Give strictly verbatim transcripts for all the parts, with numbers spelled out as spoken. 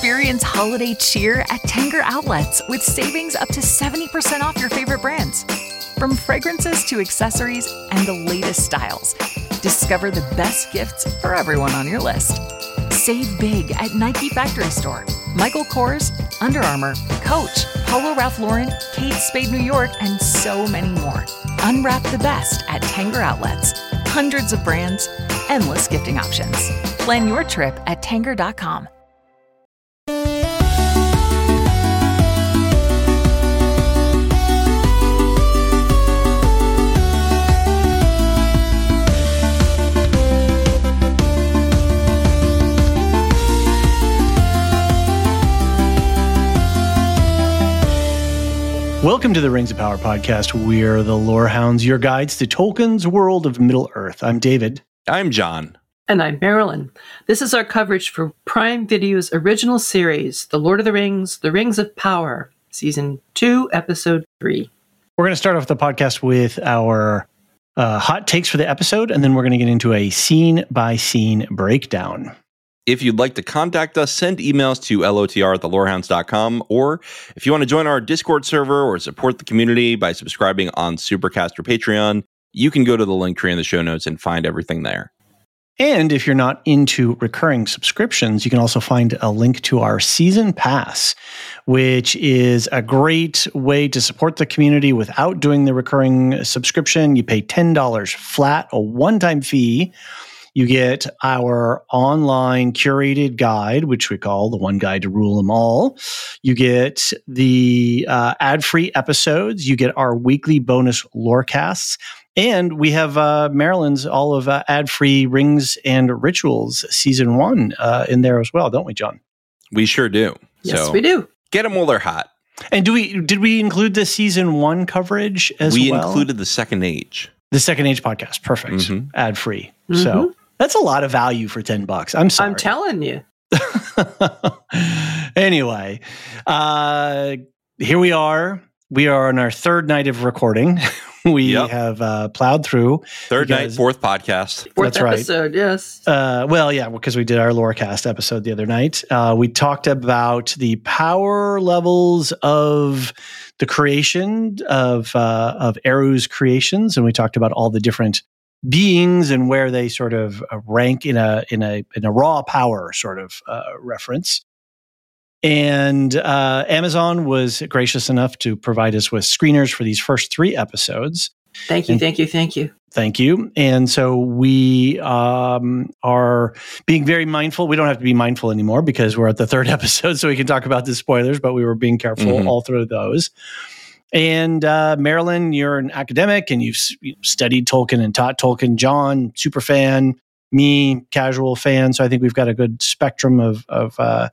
Experience holiday cheer at Tanger Outlets with savings up to seventy percent off your favorite brands. From fragrances to accessories and the latest styles, discover the best gifts for everyone on your list. Save big at Nike Factory Store, Michael Kors, Under Armour, Coach, Polo Ralph Lauren, Kate Spade New York, and so many more. Unwrap the best at Tanger Outlets. Hundreds of brands, endless gifting options. Plan your trip at tanger dot com. Welcome to the Rings of Power podcast. We're the Lorehounds, your guides to Tolkien's world of Middle-earth. I'm David. I'm John. And I'm Marilyn. This is our coverage for Prime Video's original series, The Lord of the Rings, The Rings of Power, Season two, Episode three. We're going to start off the podcast with our uh, hot takes for the episode, and then we're going to get into a scene-by-scene breakdown. If you'd like to contact us, send emails to L O T R at the lorehounds dot com, or if you want to join our Discord server or support the community by subscribing on Supercast or Patreon, you can go to the link tree in the show notes and find everything there. And if you're not into recurring subscriptions, you can also find a link to our season pass, which is a great way to support the community without doing the recurring subscription. You pay ten dollars flat, a one-time fee. You get our online curated guide, which we call the One Guide to Rule Them All. You get the uh, ad-free episodes. You get our weekly bonus lorecasts. And we have uh, Marilyn's all of uh, ad-free Rings and Rituals season one uh, in there as well, don't we, John? We sure do. Yes, so we do. Get them while they're hot. And do we did we include the season one coverage as we well? We included the Second Age. The Second Age podcast. Perfect. Mm-hmm. Ad-free. Mm-hmm. So that's a lot of value for ten bucks. I'm sorry. I'm telling you. Anyway, uh, here we are. We are on our third night of recording. We yep. have uh, plowed through. Third night, fourth podcast. Fourth That's episode, right. yes. Uh, well, yeah, because we did our Lorecast episode the other night. Uh, we talked about the power levels of the creation of uh, of Eru's creations, and we talked about all the different beings and where they sort of rank in a in a in a raw power sort of uh, reference. And uh, Amazon was gracious enough to provide us with screeners for these first three episodes. Thank you, and, thank you, thank you. Thank you. And so we um, are being very mindful. We don't have to be mindful anymore because we're at the third episode, so we can talk about the spoilers, but we were being careful mm-hmm. all through those. And uh, Marilyn, you're an academic and you've studied Tolkien and taught Tolkien. John, super fan. Me, casual fan. So I think we've got a good spectrum of of uh,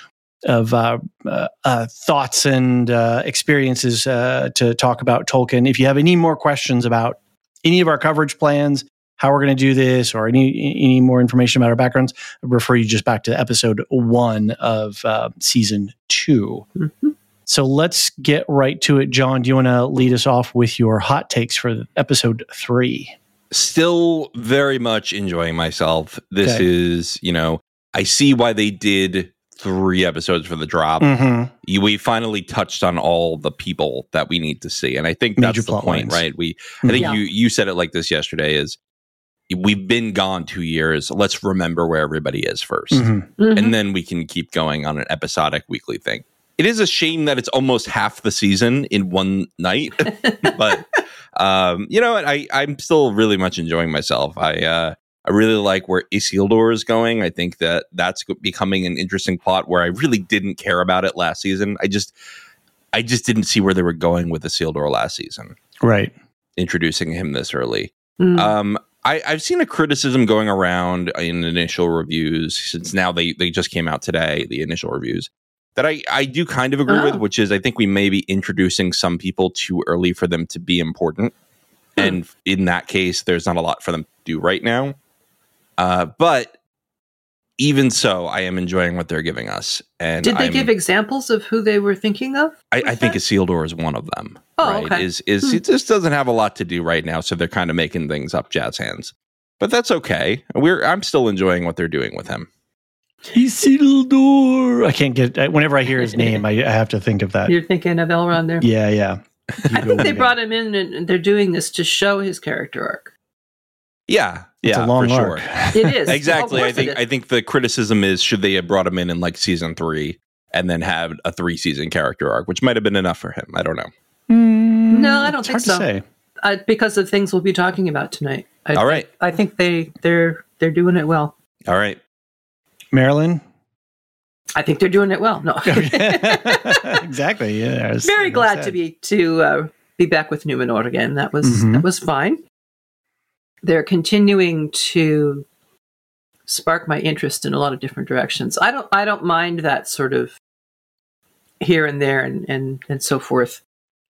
of uh, uh, uh, thoughts and uh, experiences uh, to talk about Tolkien. If you have any more questions about any of our coverage plans, how we're going to do this, or any any more information about our backgrounds, I refer you just back to episode one of uh, season two. Mm-hmm. So let's get right to it. John, do you want to lead us off with your hot takes for episode three? Still very much enjoying myself. This okay. is, you know, I see why they did three episodes for the drop. Mm-hmm. You, we finally touched on all the people that we need to see. And I think that's Major the point, lines. right? We, I think yeah. you, you said it like this yesterday is we've been gone two years. Let's remember where everybody is first. Mm-hmm. Mm-hmm. And then we can keep going on an episodic weekly thing. It is a shame that it's almost half the season in one night, but um, you know, I, I'm still really much enjoying myself. I, uh, I really like where Isildur is going. I think that that's becoming an interesting plot where I really didn't care about it last season. I just, I just didn't see where they were going with Isildur last season. Right. Introducing him this early. Mm. Um, I, I've seen a criticism going around in initial reviews since now they, they just came out today, the initial reviews, that I, I do kind of agree oh. with, which is I think we may be introducing some people too early for them to be important. Hmm. And in that case, there's not a lot for them to do right now. Uh, but even so, I am enjoying what they're giving us. And did they I'm, give examples of who they were thinking of? I, I think Isildur is one of them. Oh, right? okay. Is is hmm. It just doesn't have a lot to do right now, so they're kind of making things up jazz hands. But that's okay. We're I'm still enjoying what they're doing with him. Isildur. I can't get. Whenever I hear his name, I, I have to think of that. You're thinking of Elrond there. Yeah, yeah. I think they brought him in, and they're doing this to show his character arc. Yeah, it's yeah, a long for arc. sure. It is Exactly. I think I think the criticism is should they have brought him in in like season three and then have a three season character arc, which might have been enough for him. I don't know. Mm, no, I don't it's think hard so. To say. Uh, because of things we'll be talking about tonight. I All right. Think, I think they they're they're doing it well. All right, Marilyn. I think they're doing it well. No, exactly. Yeah, was, very glad to be to uh, be back with Numenor again. That was mm-hmm. that was fine. They're continuing to spark my interest in a lot of different directions. I don't I don't mind that sort of here and there and and, and so forth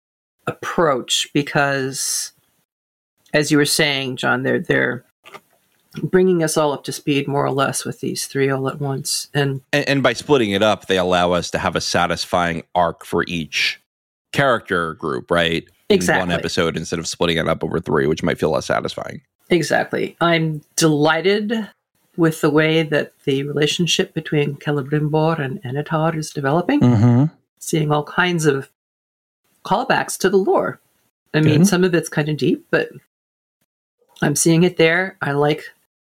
approach because, as you were saying, John, they're they're bringing us all up to speed more or less with these three all at once, and and, and by splitting it up, they allow us to have a satisfying arc for each character group, right? Exactly. In one episode instead of splitting it up over three, which might feel less satisfying. Exactly. I'm delighted with the way that the relationship between Celebrimbor and Anatar is developing. Mm-hmm. Seeing all kinds of callbacks to the lore. I mean, Good. Some of it's kind of deep, but I'm seeing it there. I like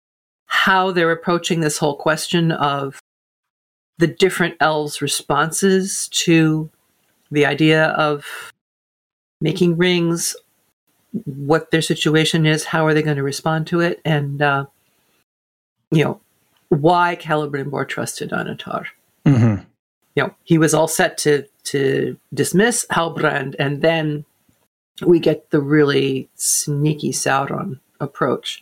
how they're approaching this whole question of the different elves' responses to the idea of making rings, what their situation is, how are they going to respond to it, and, uh, you know, why Celebrimbor trusted Anatar. Mm-hmm. You know, he was all set to to dismiss Halbrand, and then we get the really sneaky Sauron approach.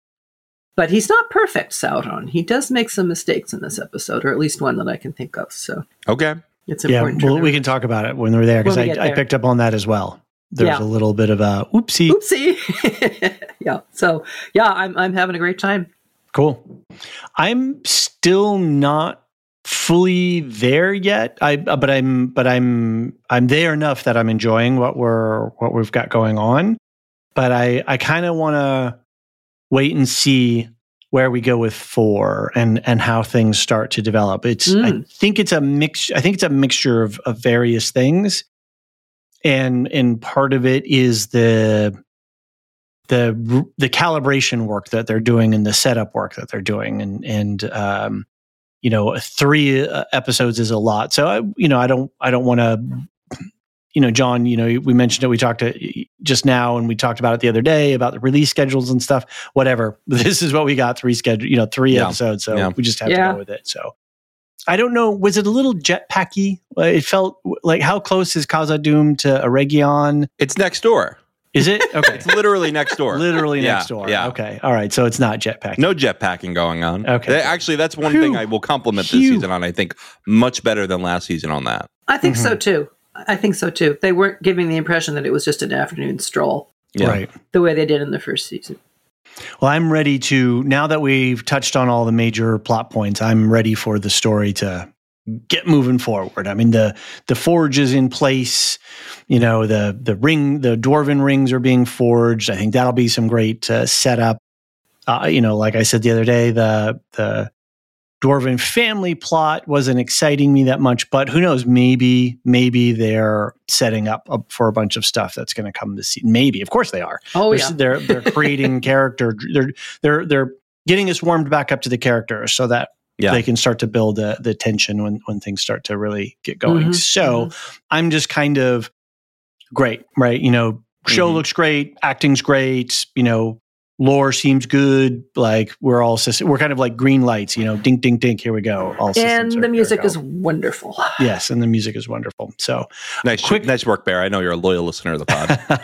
But he's not perfect, Sauron. He does make some mistakes in this episode, or at least one that I can think of. So okay, it's yeah, important. well, we can talk about it when we're there because I, I picked up on that as well. There's yeah. a little bit of a oopsie. Oopsie. yeah. So yeah, I'm I'm having a great time. Cool. I'm still not fully there yet. I but I'm but I'm I'm there enough that I'm enjoying what we're what we've got going on. But I I kind of want to wait and see where we go with four and and how things start to develop. It's mm. I think it's a mix. I think it's a mixture of of various things, and and part of it is the. the the calibration work that they're doing and the setup work that they're doing. And, and um, you know, three uh, episodes is a lot. So, I, you know, I don't, I don't want to, you know, John, you know, we mentioned it, we talked to just now and we talked about it the other day about the release schedules and stuff, whatever. This is what we got, three schedule, you know, three yeah. episodes. So yeah. we just have yeah. to go with it. So I don't know. Was it a little jetpacky? It felt like, how close is Khazad-dûm to Eregion? It's next door. Is it? Okay. It's literally next door. Literally yeah, next door. Yeah. Okay. All right. So it's not jetpacking. No jetpacking going on. Okay. They, actually, that's one Phew. thing I will compliment this Phew. season on. I think much better than last season on that. I think mm-hmm. so too. I think so too. They weren't giving the impression that it was just an afternoon stroll. Yeah. Right. The way they did in the first season. Well, I'm ready to, now that we've touched on all the major plot points, I'm ready for the story to get moving forward. I mean, the the forge is in place. You know, the the ring, the dwarven rings are being forged. I think that'll be some great uh, setup. Uh, you know, like I said the other day, the the dwarven family plot wasn't exciting me that much, but who knows? Maybe maybe they're setting up for a bunch of stuff that's going to come this season. Maybe, of course, they are. Oh they're, yeah, they're they're creating character. They're they're they're getting us warmed back up to the characters so that. Yeah. They can start to build uh, the tension when, when things start to really get going. Mm-hmm. So mm-hmm. I'm just kind of great, right? You know, show mm-hmm. looks great, acting's great, you know, lore seems good. Like we're all, we're kind of like green lights, you know, dink, dink, dink, here we go. All and the are, music is wonderful. Yes, and the music is wonderful. So nice, quick, nice work, Bear. I know you're a loyal listener of the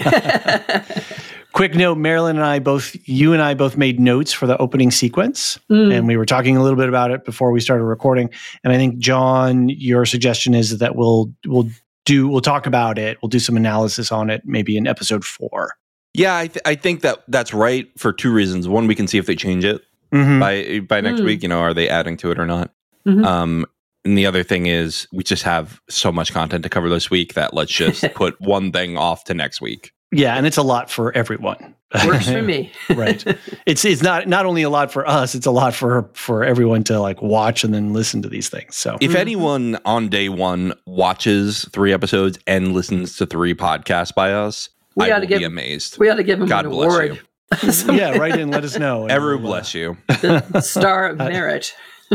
pod. Quick note, Marilyn and I both, you and I both made notes for the opening sequence. Mm. And we were talking a little bit about it before we started recording. And I think, John, your suggestion is that we'll we'll do, we'll talk about it. We'll do some analysis on it, maybe in episode four. Yeah, I, th- I think that that's right for two reasons. One, we can see if they change it mm-hmm. by by next mm. week. You know, are they adding to it or not? Mm-hmm. Um, and the other thing is we just have so much content to cover this week that let's just put one thing off to next week. Yeah, and it's a lot for everyone. Works for me. Right. It's it's not not only a lot for us, it's a lot for for everyone to like watch and then listen to these things. So if anyone on day one watches three episodes and listens to three podcasts by us, we I ought will to give, be amazed. We ought to give them God an bless award. you. Yeah, write in, let us know. Ever bless you. The Star of Merit.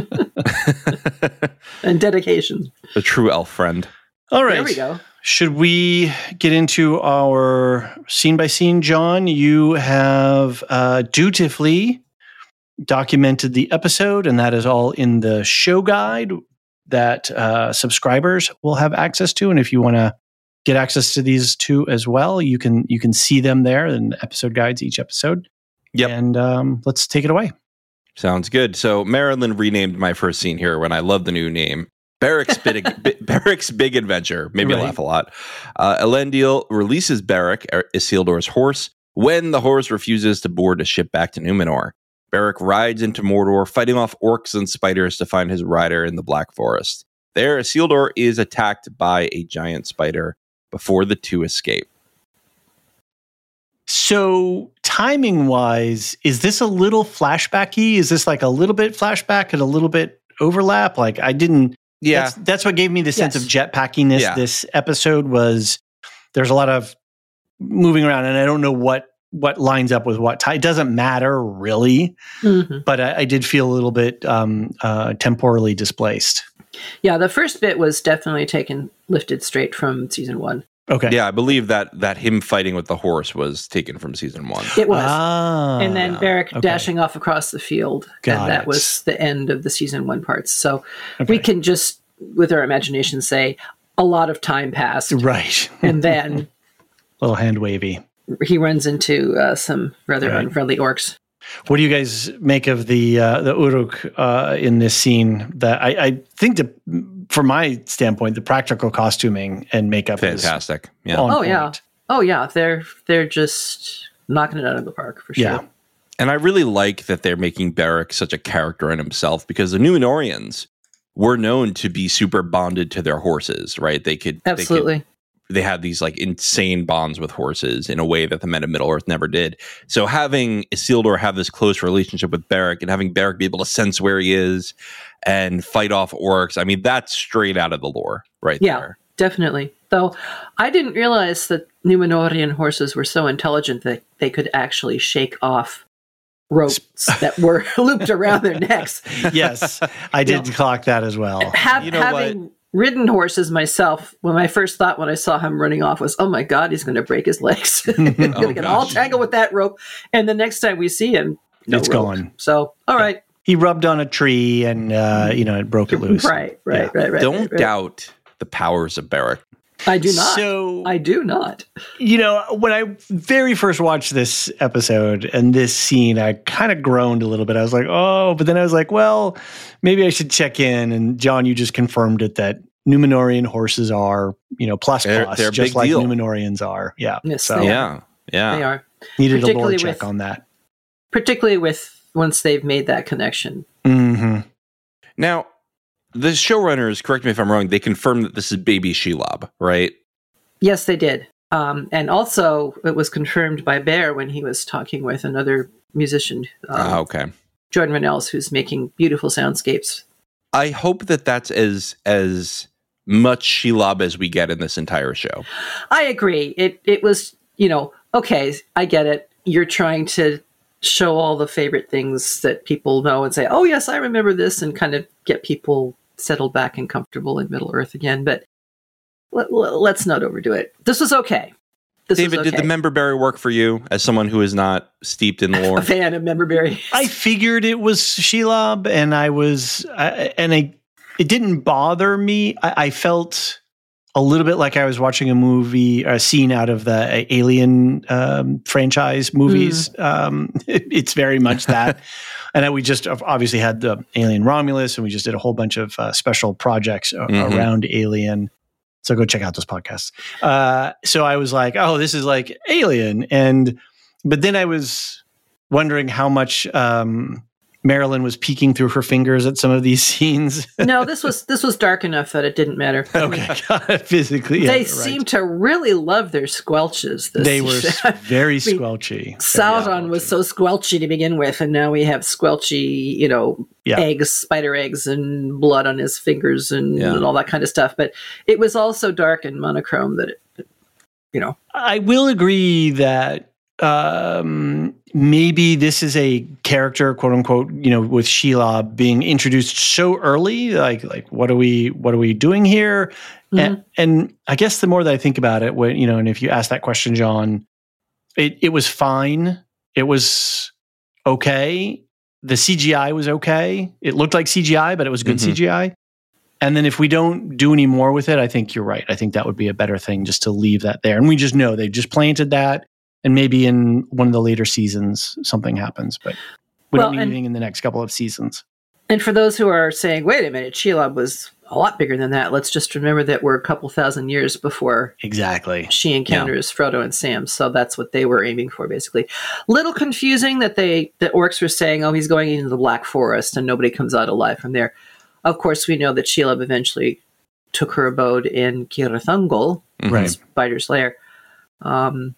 And dedication. The true elf friend. All right. There we go. Should we get into our scene by scene, John? You have uh, dutifully documented the episode, and that is all in the show guide that uh, subscribers will have access to. And if you want to get access to these two as well, you can you can see them there in the episode guides each episode. Yep. And um, let's take it away. Sounds good. So Marilyn renamed my first scene here when I love the new name. Barrick's big, Barrick's big adventure made me Right. laugh a lot. Uh, Elendil releases Barrick, Isildur's horse, when the horse refuses to board a ship back to Numenor. Barrick rides into Mordor, fighting off orcs and spiders to find his rider in the Black Forest. There, Isildur is attacked by a giant spider before the two escape. So timing wise, is this a little flashbacky? Is this like a little bit flashback and a little bit overlap? Like I didn't. Yeah, That's, that's what gave me the sense Yes. of jetpackiness. Yeah. This episode was there's a lot of moving around, and I don't know what what lines up with what. T- it doesn't matter really, Mm-hmm. but I, I did feel a little bit um, uh, temporally displaced. Yeah, the first bit was definitely taken, lifted straight from season one. Okay. yeah, I believe that that him fighting with the horse was taken from season one. It was. Ah, and then Barrick okay. dashing off across the field. Got and that it. was the end of the season one parts. So Okay. we can just, with our imagination, say a lot of time passed. Right. And then Little hand wavy. he runs into uh, some rather Right. unfriendly orcs. What do you guys make of the uh, the Uruk uh, in this scene? That I, I think, the, from my standpoint, the practical costuming and makeup Fantastic. is Yeah. on Oh, point. yeah. Oh, yeah. They're, they're just knocking it out of the park for sure. Yeah. And I really like that they're making Barrick such a character in himself, because the Numenorians were known to be super bonded to their horses, right? They could Absolutely. They, could, they had these like insane bonds with horses in a way that the men of Middle Earth never did. So having Isildur have this close relationship with Barrick, and having Barrick be able to sense where he is and fight off orcs, I mean, that's straight out of the lore right Yeah. there. Definitely. Though I didn't realize that Numenorian horses were so intelligent that they could actually shake off ropes that were looped around their necks. Yes, I did clock that as well. Have, You know having ridden horses myself, when my first thought when I saw him running off was, oh my God, he's going to break his legs. He's going to Oh, get all gosh. tangled with that rope. And the next time we see him, no It's rope. gone. So, all right. He rubbed on a tree and uh, you know it broke it loose. Right, right, Yeah. right, right. Don't right, right. doubt the powers of Barrick. I do not. So I do not. you know, when I very first watched this episode and this scene, I kind of groaned a little bit. I was like, oh, but then I was like, well, maybe I should check in. And John, you just confirmed it that Numenorian horses are, you know, plus They're- plus, they're a just big like deal. Numenorians are. Yeah. Yes, so they Yeah. Yeah. They are. needed a lore Particularly check with- on that. Particularly with once they've made that connection. hmm Now, the showrunners, correct me if I'm wrong, they confirmed that this is baby Shelob, right? Yes, they did. Um, and also, it was confirmed by Bear when he was talking with another musician, um, Ah, okay. Jordan Rennells, who's making beautiful soundscapes. I hope that that's as as much Shelob as we get in this entire show. I agree. It it was, you know, okay, I get it. You're trying to show all the favorite things that people know and say, oh, yes, I remember this, and kind of get people settled back and comfortable in Middle Earth again. But let, let's not overdo it. This was okay. This David, was okay. did the memberberry work for you as someone who is not steeped in lore? A fan of Memberberry. I figured it was Shelob, and I was, I, and I, it didn't bother me. I, I felt a little bit like I was watching a movie, a scene out of the Alien um, franchise movies. Mm. Um, it, it's very much that. And then we just obviously had the Alien Romulus, and we just did a whole bunch of uh, special projects mm-hmm. around Alien. So go check out those podcasts. Uh, so I was like, oh, this is like Alien. And, but then I was wondering how much um, Marilyn was peeking through her fingers at some of these scenes. No, this was this was dark enough that it didn't matter. Okay, God, physically, yeah, they right. seem to really love their squelches. This they were very I mean, squelchy. Sauron was so squelchy to begin with, and now we have squelchy, you know, yeah. eggs, spider eggs, and blood on his fingers, and, yeah. and all that kind of stuff. But it was also dark and monochrome that it, you know. I will agree that. Um, maybe this is a character, quote unquote, you know, with Shelob being introduced so early. Like, like what are we, what are we doing here? Mm-hmm. And, and I guess the more that I think about it, when you know, and if you ask that question, John, it it was fine. It was okay. The C G I was okay. It looked like C G I, but it was good mm-hmm. C G I. And then if we don't do any more with it, I think you're right. I think that would be a better thing just to leave that there. And we just know they just planted that. And maybe in one of the later seasons, something happens, but we well, don't need anything in the next couple of seasons. And for those who are saying, wait a minute, Shelob was a lot bigger than that, let's just remember that we're a couple thousand years before exactly she encounters yeah. Frodo and Sam. So that's what they were aiming for, basically. Little confusing that they the orcs were saying, oh, he's going into the Black Forest and nobody comes out alive from there. Of course, we know that Shelob eventually took her abode in Cirith Ungol, right. Spider's Lair. Um...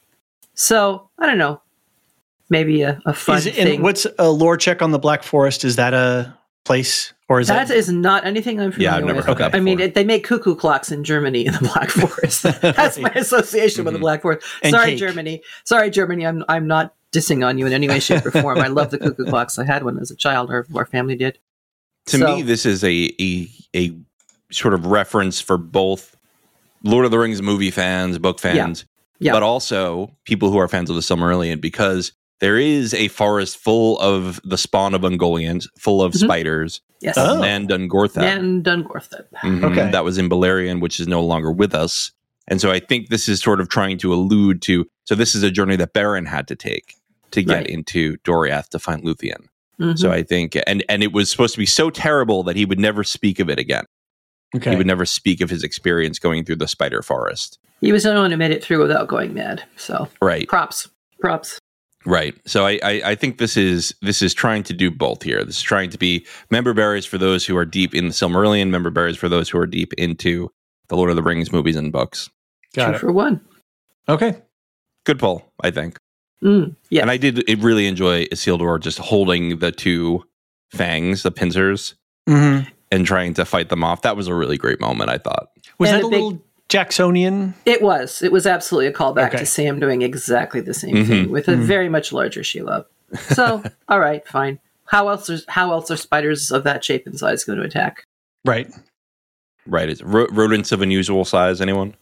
So, I don't know, maybe a, a fun is it, thing. And what's a lore check on the Black Forest? Is that a place? Or is that, that is not anything I'm familiar yeah, I've never with. heard that I mean, it, they make cuckoo clocks in Germany in the Black Forest. That's my association mm-hmm. with the Black Forest. And Sorry, cake. Germany. Sorry, Germany. I'm I'm not dissing on you in any way, shape, or form. I love the cuckoo clocks. I had one as a child, or our family did. To so, me, this is a, a a sort of reference for both Lord of the Rings movie fans, book fans. Yeah. Yeah. But also people who are fans of the Silmarillion, because there is a forest full of the spawn of Ungoliant, full of mm-hmm. spiders. Yes. Oh. Nan Dungortheb. Nan Dungortheb. Mm-hmm. Okay. That was in Beleriand, which is no longer with us. And so I think this is sort of trying to allude to, so this is a journey that Beren had to take to get right. into Doriath to find Luthien. Mm-hmm. So I think, and, and it was supposed to be so terrible that he would never speak of it again. Okay. He would never speak of his experience going through the spider forest. He was the only one who made it through without going mad. So right. props, props. Right. So I, I, I think this is this is trying to do both here. This is trying to be member berries for those who are deep in the Silmarillion, member berries for those who are deep into the Lord of the Rings movies and books. Got Two it. for one. Okay. Good pull, I think. Mm, yeah. And I did really enjoy Isildur just holding the two fangs, the pincers, mm-hmm. and trying to fight them off. That was a really great moment, I thought. Was and that a, a big, little Jacksonian? It was. It was absolutely a callback okay. to Sam doing exactly the same mm-hmm. thing with a mm-hmm. very much larger Shelob. So, all right, fine. How else are, how else are spiders of that shape and size going to attack? Right. Right. Is ro- rodents of unusual size, anyone?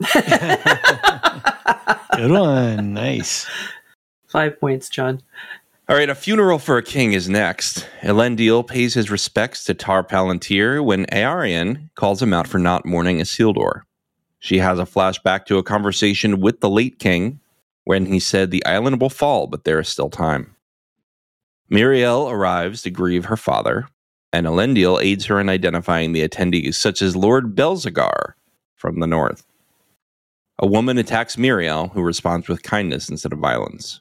Good one. Nice. Five points, John. All right, A Funeral for a King is next. Elendil pays his respects to Tar Palantir when Eärien calls him out for not mourning Isildur. She has a flashback to a conversation with the late king when he said the island will fall, but there is still time. Miriel arrives to grieve her father, and Elendil aids her in identifying the attendees, such as Lord Belzegar from the north. A woman attacks Miriel, who responds with kindness instead of violence.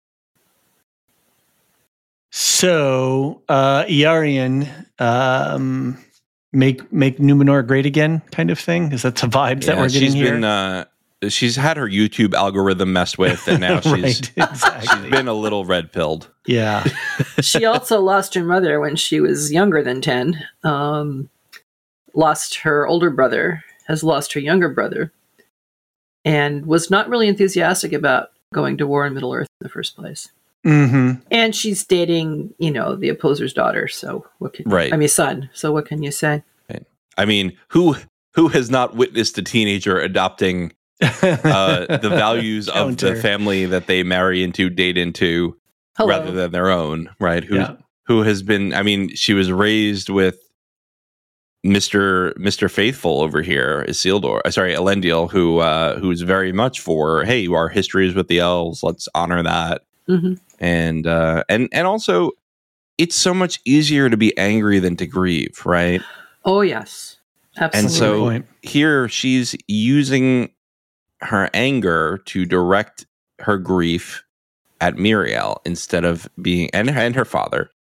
So, uh, Eärien, um, make make Numenor great again, kind of thing. Is that the vibes yeah, that we're getting she's here? Been, uh, she's had her YouTube algorithm messed with, and now she's, right, exactly. she's been a little red-pilled. Yeah. She also lost her mother when she was younger than ten. Um, lost her older brother, has lost her younger brother, and was not really enthusiastic about going to war in Middle-earth in the first place. Mm-hmm. And she's dating, you know, the opposer's daughter. So what can right. I mean, son. So what can you say? Right. I mean, who who has not witnessed a teenager adopting uh, the values of the family that they marry into, date into, Hello. rather than their own, right? Who yeah. who has been? I mean, she was raised with Mister Mister Faithful over here, Isildur. Uh, sorry, Elendil, who uh, who's very much for, hey, our history is with the elves. Let's honor that. Mm-hmm. And uh, and and also, it's so much easier to be angry than to grieve, right? Oh yes, absolutely. And so here she's using her anger to direct her grief at Miriel instead of being and and her father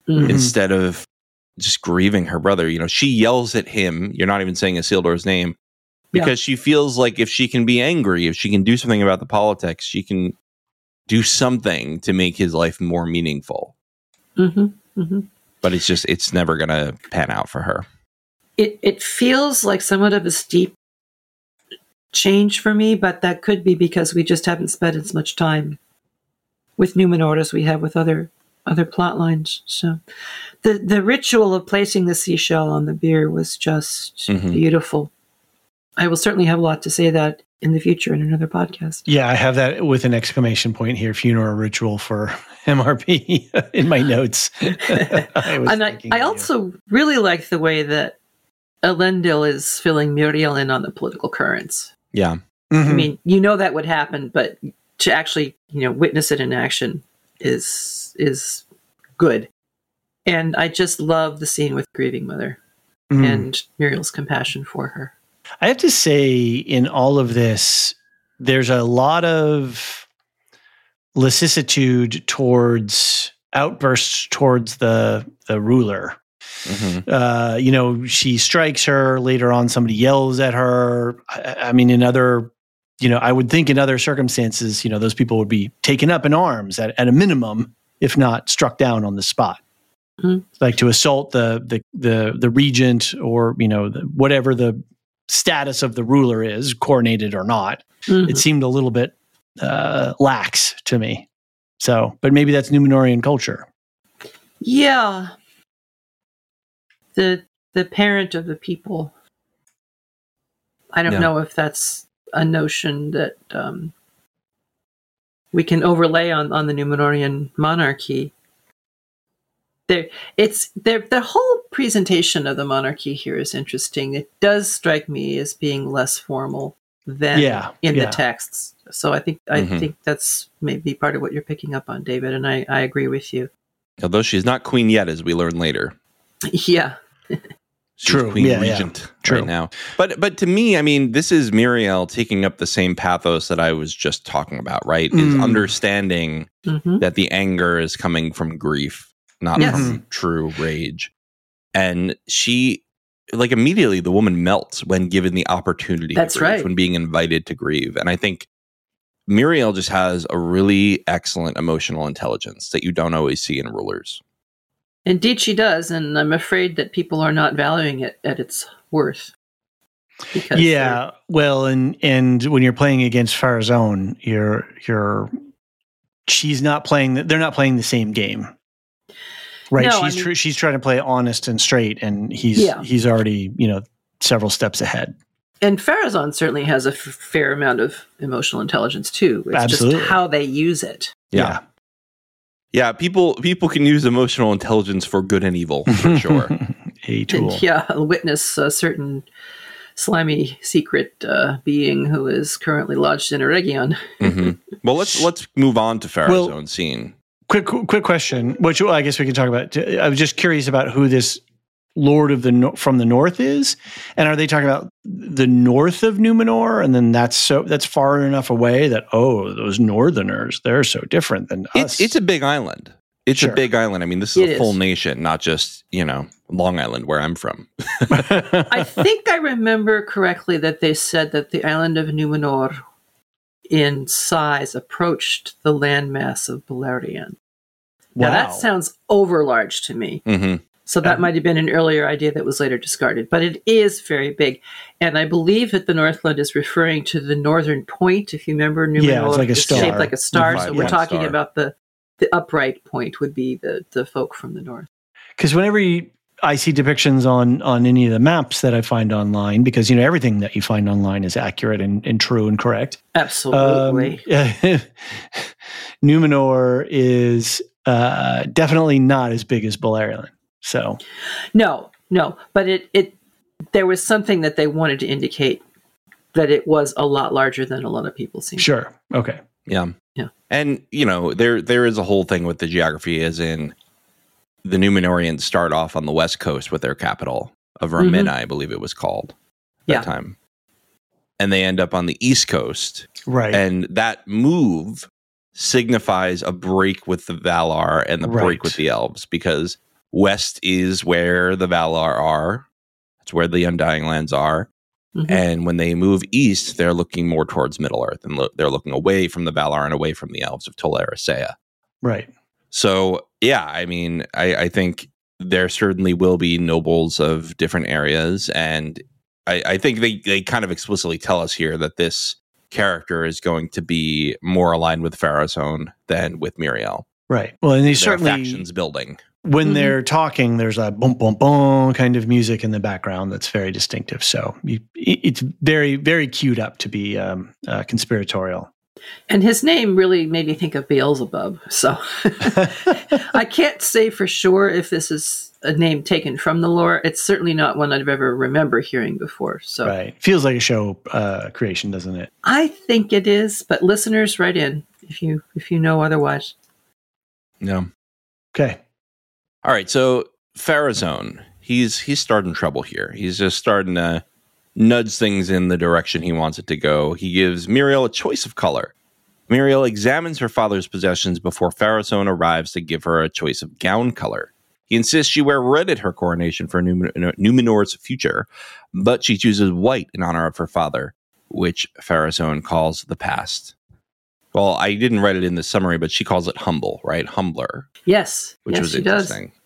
mm-hmm. instead of just grieving her brother. You know, she yells at him. You're not even saying Isildur's name because yeah. she feels like if she can be angry, if she can do something about the politics, she can do something to make his life more meaningful. Mm-hmm. Mm-hmm. But it's just, it's never going to pan out for her. It it feels like somewhat of a steep change for me, but that could be because we just haven't spent as much time with Numenor as we have with other other plot lines. So the the ritual of placing the seashell on the beer was just mm-hmm. beautiful. I will certainly have a lot to say that in the future in another podcast. Yeah, I have that with an exclamation point here, funeral ritual for M R P in my notes. I and I, I also really like the way that Elendil is filling Muriel in on the political currents. Yeah. Mm-hmm. I mean, you know that would happen, but to actually, you know, witness it in action is is good. And I just love the scene with grieving mother mm. and Muriel's compassion for her. I have to say, in all of this, there's a lot of lassitude towards outbursts towards the the ruler. Mm-hmm. Uh, you know, she strikes her later on. Somebody yells at her. I, I mean, in other, you know, I would think in other circumstances, you know, those people would be taken up in arms at, at a minimum, if not struck down on the spot. Mm-hmm. Like to assault the the the the regent or you know the, whatever the status of the ruler is, coronated or not. Mm-hmm. It seemed a little bit uh, lax to me. So, but maybe that's Numenorian culture. Yeah. The the parent of the people. I don't yeah. know if that's a notion that um, we can overlay on, on the Numenorian monarchy. There, it's there. The whole presentation of the monarchy here is interesting. It does strike me as being less formal than yeah, in yeah. the texts. So I think I mm-hmm. think that's maybe part of what you're picking up on, David, and I, I agree with you. Although she's not queen yet, as we learn later. Yeah. She's True. Queen yeah, Regent yeah. right True. now. But but to me, I mean, this is Muriel taking up the same pathos that I was just talking about, right? Mm. Is understanding mm-hmm. that the anger is coming from grief, not yes. from true rage. And she, like immediately the woman melts when given the opportunity That's to grieve, right. when being invited to grieve. And I think Muriel just has a really excellent emotional intelligence that you don't always see in rulers. Indeed, she does, and I'm afraid that people are not valuing it at its worth. Yeah, well, and and when you're playing against Pharazôn, you're you're she's not playing. The, they're not playing the same game, right? No, she's I mean, tr- she's trying to play honest and straight, and he's yeah. he's already you know several steps ahead. And Pharazôn certainly has a f- fair amount of emotional intelligence too. It's Absolutely. just how they use it. Yeah. yeah. Yeah, people people can use emotional intelligence for good and evil, for sure. A tool. And, yeah, I'll witness a certain slimy secret uh, being who is currently lodged in Eregion. mm-hmm. Well, let's let's move on to Pharazôn well, scene. Quick quick question, which well, I guess we can talk about. I was just curious about who this Lord of the no- from the North is, and are they talking about the north of Numenor, and then that's so that's far enough away that oh, those Northerners, they're so different than it's, us. It's a big island. It's sure. a big island. I mean, this is it a full is. nation, not just you know Long Island, where I'm from. I think I remember correctly that they said that the island of Numenor, in size, approached the landmass of Beleriand. Wow. Now that sounds overlarge to me. Mm-hmm. So that um, might have been an earlier idea that was later discarded. But it is very big. And I believe that the Northland is referring to the northern point. If you remember, Numenor yeah, it's like a is star. shaped like a star. Right, so we're yeah, talking star. about the, the upright point would be the, the folk from the north. Because whenever you, I see depictions on, on any of the maps that I find online, because, you know, everything that you find online is accurate and, and true and correct. Absolutely. Um, Numenor is uh, definitely not as big as Beleriand. So, no, no, but it, it, there was something that they wanted to indicate that it was a lot larger than a lot of people seem. Sure. Okay. Yeah. Yeah. And, you know, there, there is a whole thing with the geography as in the Numenorians start off on the West Coast with their capital of Raminna, mm-hmm. I believe it was called that yeah. time. And they end up on the East Coast. Right. And that move signifies a break with the Valar and the right. break with the elves because west is where the Valar are. That's where the Undying Lands are. Mm-hmm. And when they move east, they're looking more towards Middle-earth, and lo- they're looking away from the Valar and away from the elves of Tol Eressëa. Right. So, yeah, I mean, I, I think there certainly will be nobles of different areas, and I, I think they, they kind of explicitly tell us here that this character is going to be more aligned with Pharazôn than with Míriel. Right. Well, and they there certainly... are factions building. When mm-hmm. they're talking, there's a boom, boom, boom kind of music in the background that's very distinctive. So you, it's very, very queued up to be um, uh, conspiratorial. And his name really made me think of Beelzebub. So I can't say for sure if this is a name taken from the lore. It's certainly not one I've ever remember hearing before. So right. Feels like a show uh, creation, doesn't it? I think it is, but listeners, write in if you if you know otherwise. Yeah. Okay. All right, so Pharazôn, he's he's starting trouble here. He's just starting to nudge things in the direction he wants it to go. He gives Míriel a choice of color. Míriel examines her father's possessions before Pharazôn arrives to give her a choice of gown color. He insists she wear red at her coronation for Num- Numenor's future, but she chooses white in honor of her father, which Pharazôn calls the past. Well, I didn't write it in the summary, but she calls it humble, right? Humbler. Yes. Which yes, was she interesting. Does.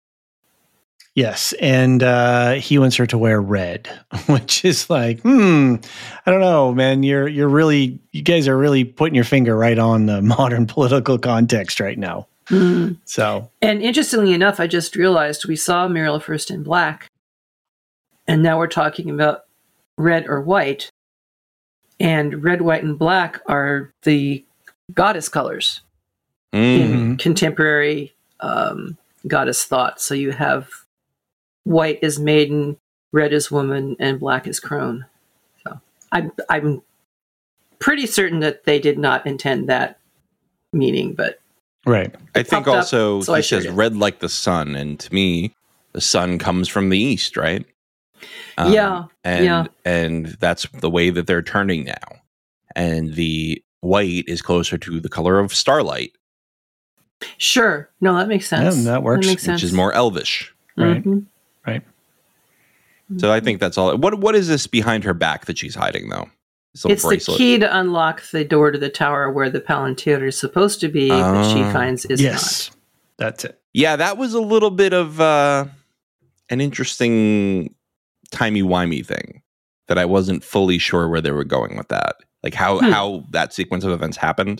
Yes. And uh, he wants her to wear red, which is like, hmm, I don't know, man. You're you're really, you guys are really putting your finger right on the modern political context right now. Mm. So. And interestingly enough, I just realized we saw Míriel first in black, and now we're talking about red or white. And red, white, and black are the goddess colors mm-hmm. in contemporary um, goddess thought. So you have white is maiden, red is woman, and black is crone. So I'm I'm pretty certain that they did not intend that meaning, but right. I think also up, so he I says red like the sun, and to me, the sun comes from the east, right? Um, yeah, and yeah. and that's the way that they're turning now. And the white is closer to the color of starlight. Sure. No, that makes sense. Yeah, that works. That makes sense. Which is more elvish. Right. Mm-hmm. Right. So I think that's all. What What is this behind her back that she's hiding, though? It's bracelet. The key to unlock the door to the tower where the Palantir is supposed to be, uh, that she finds is yes, not. That's it. Yeah, that was a little bit of uh, an interesting timey-wimey thing that I wasn't fully sure where they were going with that. Like how, hmm. how that sequence of events happened.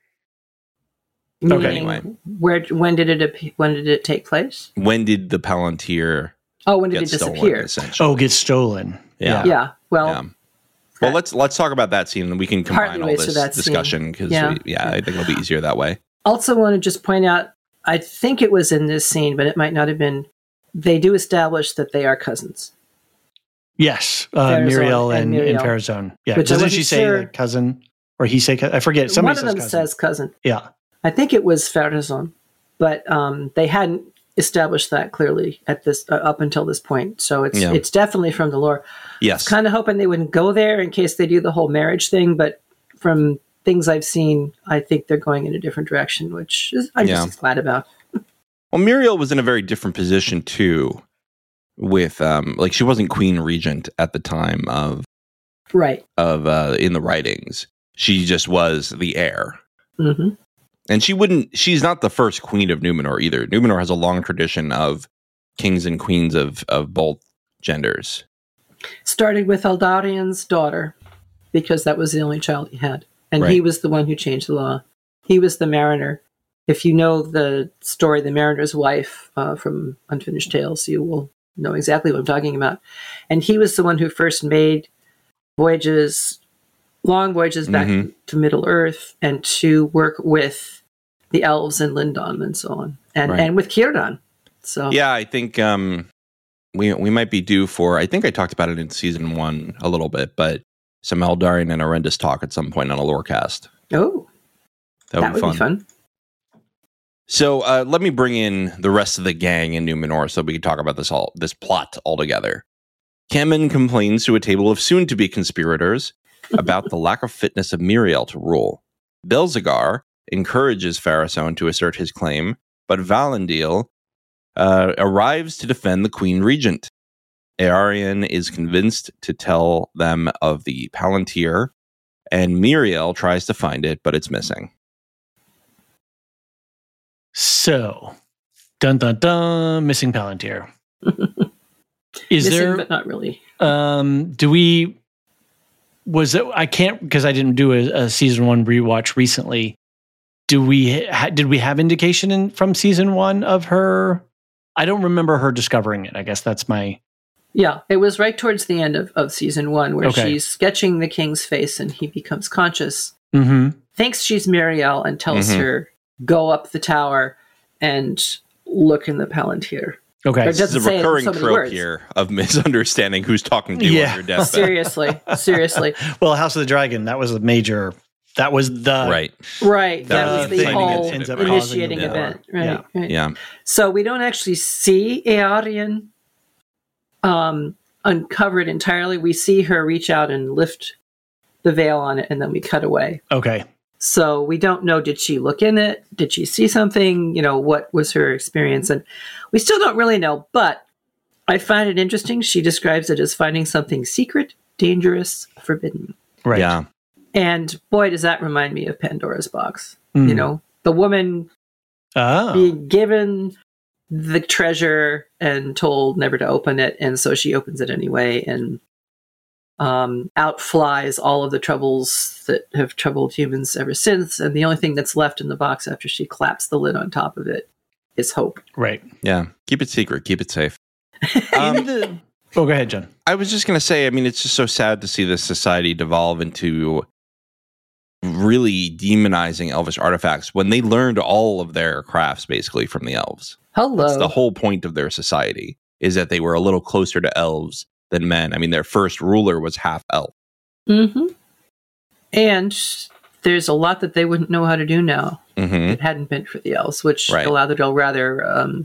Okay. Anyway, where when did it when did it take place? When did the Palantir? Oh, when did it disappear? Stolen, oh, get stolen. Yeah. Yeah. Well. Yeah. Well, let's let's talk about that scene, and we can combine all this discussion because yeah. yeah, I think it'll be easier that way. Also, want to just point out, I think it was in this scene, but it might not have been. They do establish that they are cousins. Yes, uh, Míriel and, and, and Pharazôn. Yeah, Which doesn't she say sure. like cousin, or he say? I forget. Somebody One of them says cousin. says cousin. Yeah, I think it was Pharazôn, but um, they hadn't established that clearly at this uh, up until this point. So it's yeah. it's definitely from the lore. Yes, kind of hoping they wouldn't go there in case they do the whole marriage thing, but from things I've seen, I think they're going in a different direction, which is, I'm yeah. just glad about. Well, Míriel was in a very different position too. With um, like she wasn't queen regent at the time of right of uh, in the writings. She just was the heir, mm-hmm. and she wouldn't. She's not the first queen of Numenor either. Numenor has a long tradition of kings and queens of of both genders. Started with Eldarian's daughter because that was the only child he had, and right. he was the one who changed the law. He was the mariner. If you know the story, the mariner's wife uh, from Unfinished Tales, you will know exactly what I'm talking about. And he was the one who first made voyages, long voyages back mm-hmm. to Middle Earth, and to work with the elves and Lindon and so on, and right. and with Círdan. So yeah, I think um, we we might be due for. I think I talked about it in season one a little bit, but some Eldarian and Arendis talk at some point on a Lorecast. Oh, that, that would, would be fun. Be fun. So uh, let me bring in the rest of the gang in Numenor so we can talk about this all this plot all together. Kemen complains to a table of soon-to-be conspirators about the lack of fitness of Míriel to rule. Belzegar encourages Pharazôn to assert his claim, but Valandil uh, arrives to defend the Queen Regent. Aerion is convinced to tell them of the Palantir, and Miriel tries to find it, but it's missing. So, dun dun dun, missing Palantir. Is missing, there? But not really. Um, do we? Was it? I can't because I didn't do a, a season one rewatch recently. Do we? Ha, did we have indication in, from season one of her? I don't remember her discovering it. I guess that's my. Yeah, it was right towards the end of, of season one where Okay. she's sketching the king's face and he becomes conscious, Mm-hmm. thinks she's Miriel and tells Mhm. her, go up the tower and look in the Palantir. Okay. Or This is doesn't a say it in recurring so many trope words. here of misunderstanding who's talking to you Yeah. on your deathbed. Seriously, seriously. Well, House of the Dragon. That was a major. That was the Right. Right, that, That was was the the thing whole that ends up initiating causing the war. event. Right, Yeah. right. Yeah. So we don't actually see Aerion um, uncovered entirely. We see her reach out and lift the veil on it, and then we cut away. Okay. So we don't know, did she look in it? Did she see something? You know, what was her experience? And we still don't really know, but I find it interesting. She describes it as finding something secret, dangerous, forbidden. Right. Yeah. And boy, does that remind me of Pandora's box. Mm. You know, the woman Oh. being given the treasure and told never to open it, and so she opens it anyway, and um, out flies all of the troubles that have troubled humans ever since, and the only thing that's left in the box after she claps the lid on top of it is hope. Right. Yeah. Keep it secret. Keep it safe. In Um, the. Oh, go ahead, John. I was just going to say, I mean, it's just so sad to see this society devolve into really demonizing elvish artifacts when they learned all of their crafts basically from the elves. Hello. That's the whole point of their society, is that they were a little closer to elves than men. I mean, their first ruler was half elf. Mm-hmm. And there's a lot that they wouldn't know how to do now. Mm-hmm. If it hadn't been for the elves, which Right. Galadriel rather um,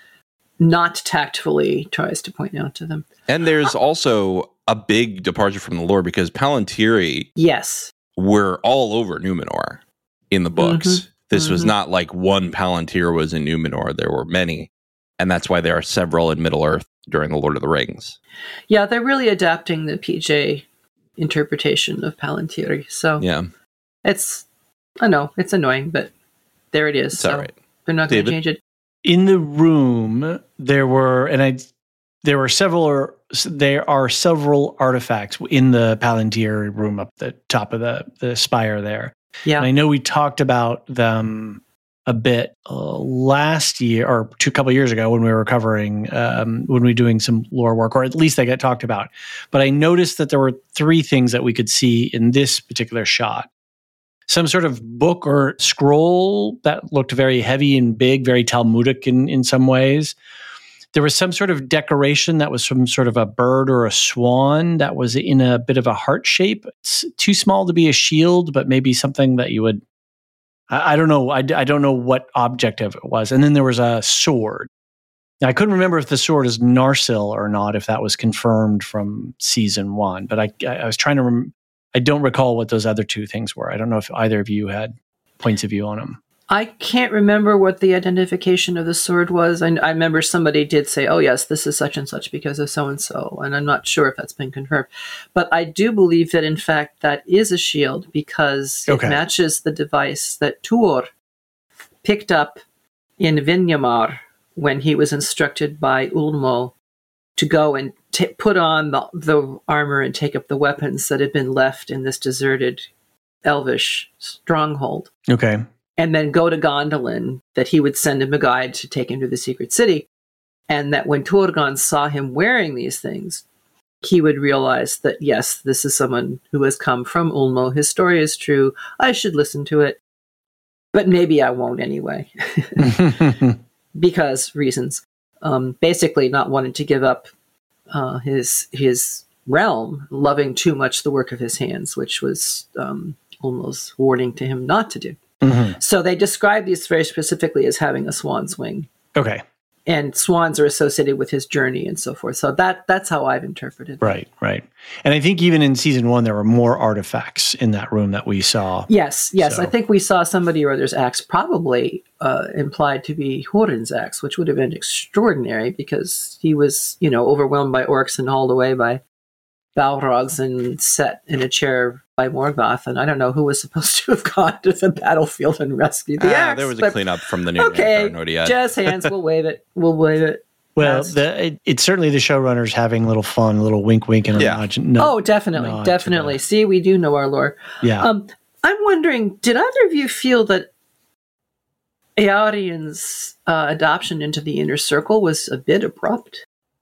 not tactfully tries to point out to them. And there's also a big departure from the lore because Palantiri Yes. were all over Numenor in the books. Mhm. This was Mhm. not like one Palantir was in Numenor. There were many. And that's why there are several in Middle-earth during the Lord of the Rings. Yeah, they're really adapting the P J interpretation of Palantiri. So Yeah, it's, I know, it's annoying, but there it is. it's so all right. they're not going to David? change it. In the room, there were, and I, there were several. There are several artifacts in the Palantir room up the top of the the spire there. Yeah. And I know we talked about them a bit uh, last year or two couple years ago when we were covering um, when we were doing some lore work, or at least they got talked about. But I noticed that there were three things that we could see in this particular shot. Some sort of book or scroll that looked very heavy and big, very Talmudic in, in some ways. There was some sort of decoration that was from sort of a bird or a swan that was in a bit of a heart shape. It's too small to be a shield, but maybe something that you would, I, I don't know. I, I don't know what object of it was. And then there was a sword. Now, I couldn't remember if the sword is Narsil or not, if that was confirmed from season one, but I, I, I was trying to remember. I don't recall what those other two things were. I don't know if either of you had points of view on them. I can't remember what the identification of the sword was. I, I remember somebody did say, oh, yes, this is such and such because of so-and-so. And I'm not sure if that's been confirmed. But I do believe that, in fact, that is a shield because Okay. it matches the device that Tuor picked up in Vinyamar when he was instructed by Ulmo to go and t- put on the, the armor and take up the weapons that had been left in this deserted elvish stronghold. Okay. And then go to Gondolin, that he would send him a guide to take him to the secret city. And that when Turgon saw him wearing these things, he would realize that, yes, this is someone who has come from Ulmo. His story is true. I should listen to it. But maybe I won't anyway. Because reasons. Um, basically not wanting to give up uh, his his realm, loving too much the work of his hands, which was um, Ulmo's warning to him not to do. Mm-hmm. So they describe these very specifically as having a swan's wing. Okay. and swans are associated with his journey and so forth. So that that's how I've interpreted it. Right, right. And I think even in season one, there were more artifacts in that room that we saw. Yes, yes. So. I think we saw somebody or other's axe, probably uh, implied to be Hurin's axe, which would have been extraordinary because he was, you know, overwhelmed by orcs and hauled away by Balrogs and set in a chair by Morgoth. And I don't know who was supposed to have gone to the battlefield and rescued the uh, axe. There was a but, cleanup from the new okay, Nordea. jazz hands, we'll wave it. We'll wave it. Well, the, it, it's certainly the showrunners having a little fun, a little wink, wink, and a yeah. nod. No, oh, definitely, nod definitely. See, we do know our lore. Yeah. Um, I'm wondering, did either of you feel that Eärion's uh, adoption into the inner circle was a bit abrupt?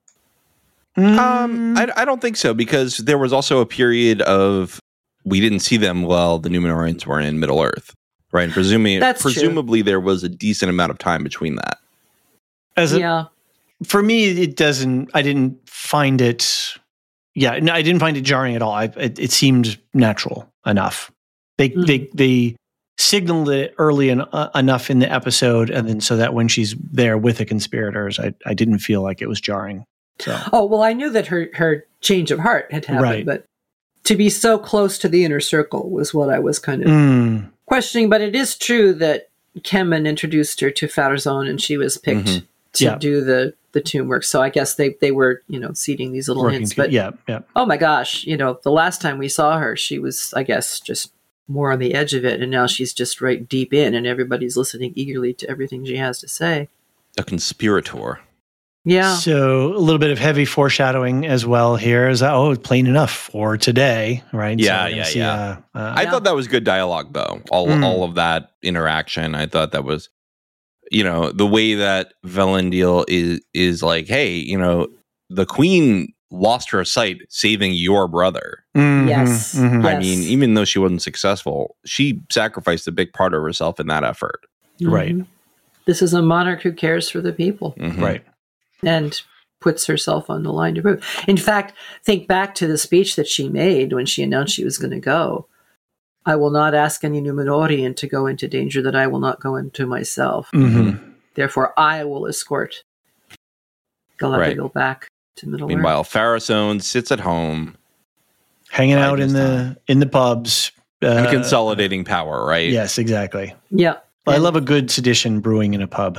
Um, I, I don't think so, because there was also a period of we didn't see them while the Númenóreans were in Middle Earth, right? And presuming, That's presumably true. There was a decent amount of time between that. As a, yeah. For me, it doesn't. I didn't find it. Yeah, no, I didn't find it jarring at all. I, it, it seemed natural enough. They mm. they they signaled it early en- uh, enough in the episode, and then so that when she's there with the conspirators, I I didn't feel like it was jarring. So. Oh, well, I knew that her, her change of heart had happened, right. but to be so close to the inner circle was what I was kind of mm. questioning. But it is true that Kemen introduced her to Farazôn, and she was picked mm-hmm. to yeah. do the, the tomb work. So I guess they, they were, you know, seeding these little Working hints. to, but yeah, yeah. oh my gosh, you know, the last time we saw her, she was, I guess, just more on the edge of it. And now she's just right deep in, and everybody's listening eagerly to everything she has to say. A conspirator. Yeah. So a little bit of heavy foreshadowing as well here is, oh, plain enough for today, right? Yeah, so yeah, see, yeah. Uh, uh, I yeah. thought that was good dialogue, though. All Mm. all of that interaction, I thought that was, you know, the way that Valindiel is is like, hey, you know, the queen lost her sight saving your brother. Mm-hmm, Yes. mm-hmm. I Yes. mean, even though she wasn't successful, she sacrificed a big part of herself in that effort. Right. Mhm. This is a monarch who cares for the people. Mhm. Right. And puts herself on the line to prove. In fact, think back to the speech that she made when she announced she was going to go. I will not ask any Númenórean to go into danger that I will not go into myself. Mm-hmm. Therefore, I will escort Galadriel Right. back to Middle Earth. Meanwhile, Farazôn sits at home Hanging Biding out in his the time. in the pubs. Uh, and consolidating power, right? Yes, exactly. Yeah. I And- love a good sedition brewing in a pub.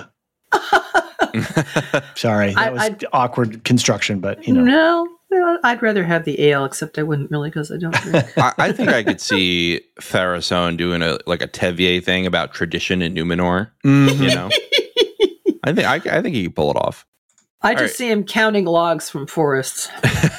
Sorry, that I- was I'd- awkward construction, but you know. No, no, I'd rather have the ale, except I wouldn't really because I don't drink. I, I think I could see Farazôn doing a like a Tevier thing about tradition in Númenor. Mhm. You know, I think I, I think he could pull it off. I just right. see him counting logs from forests.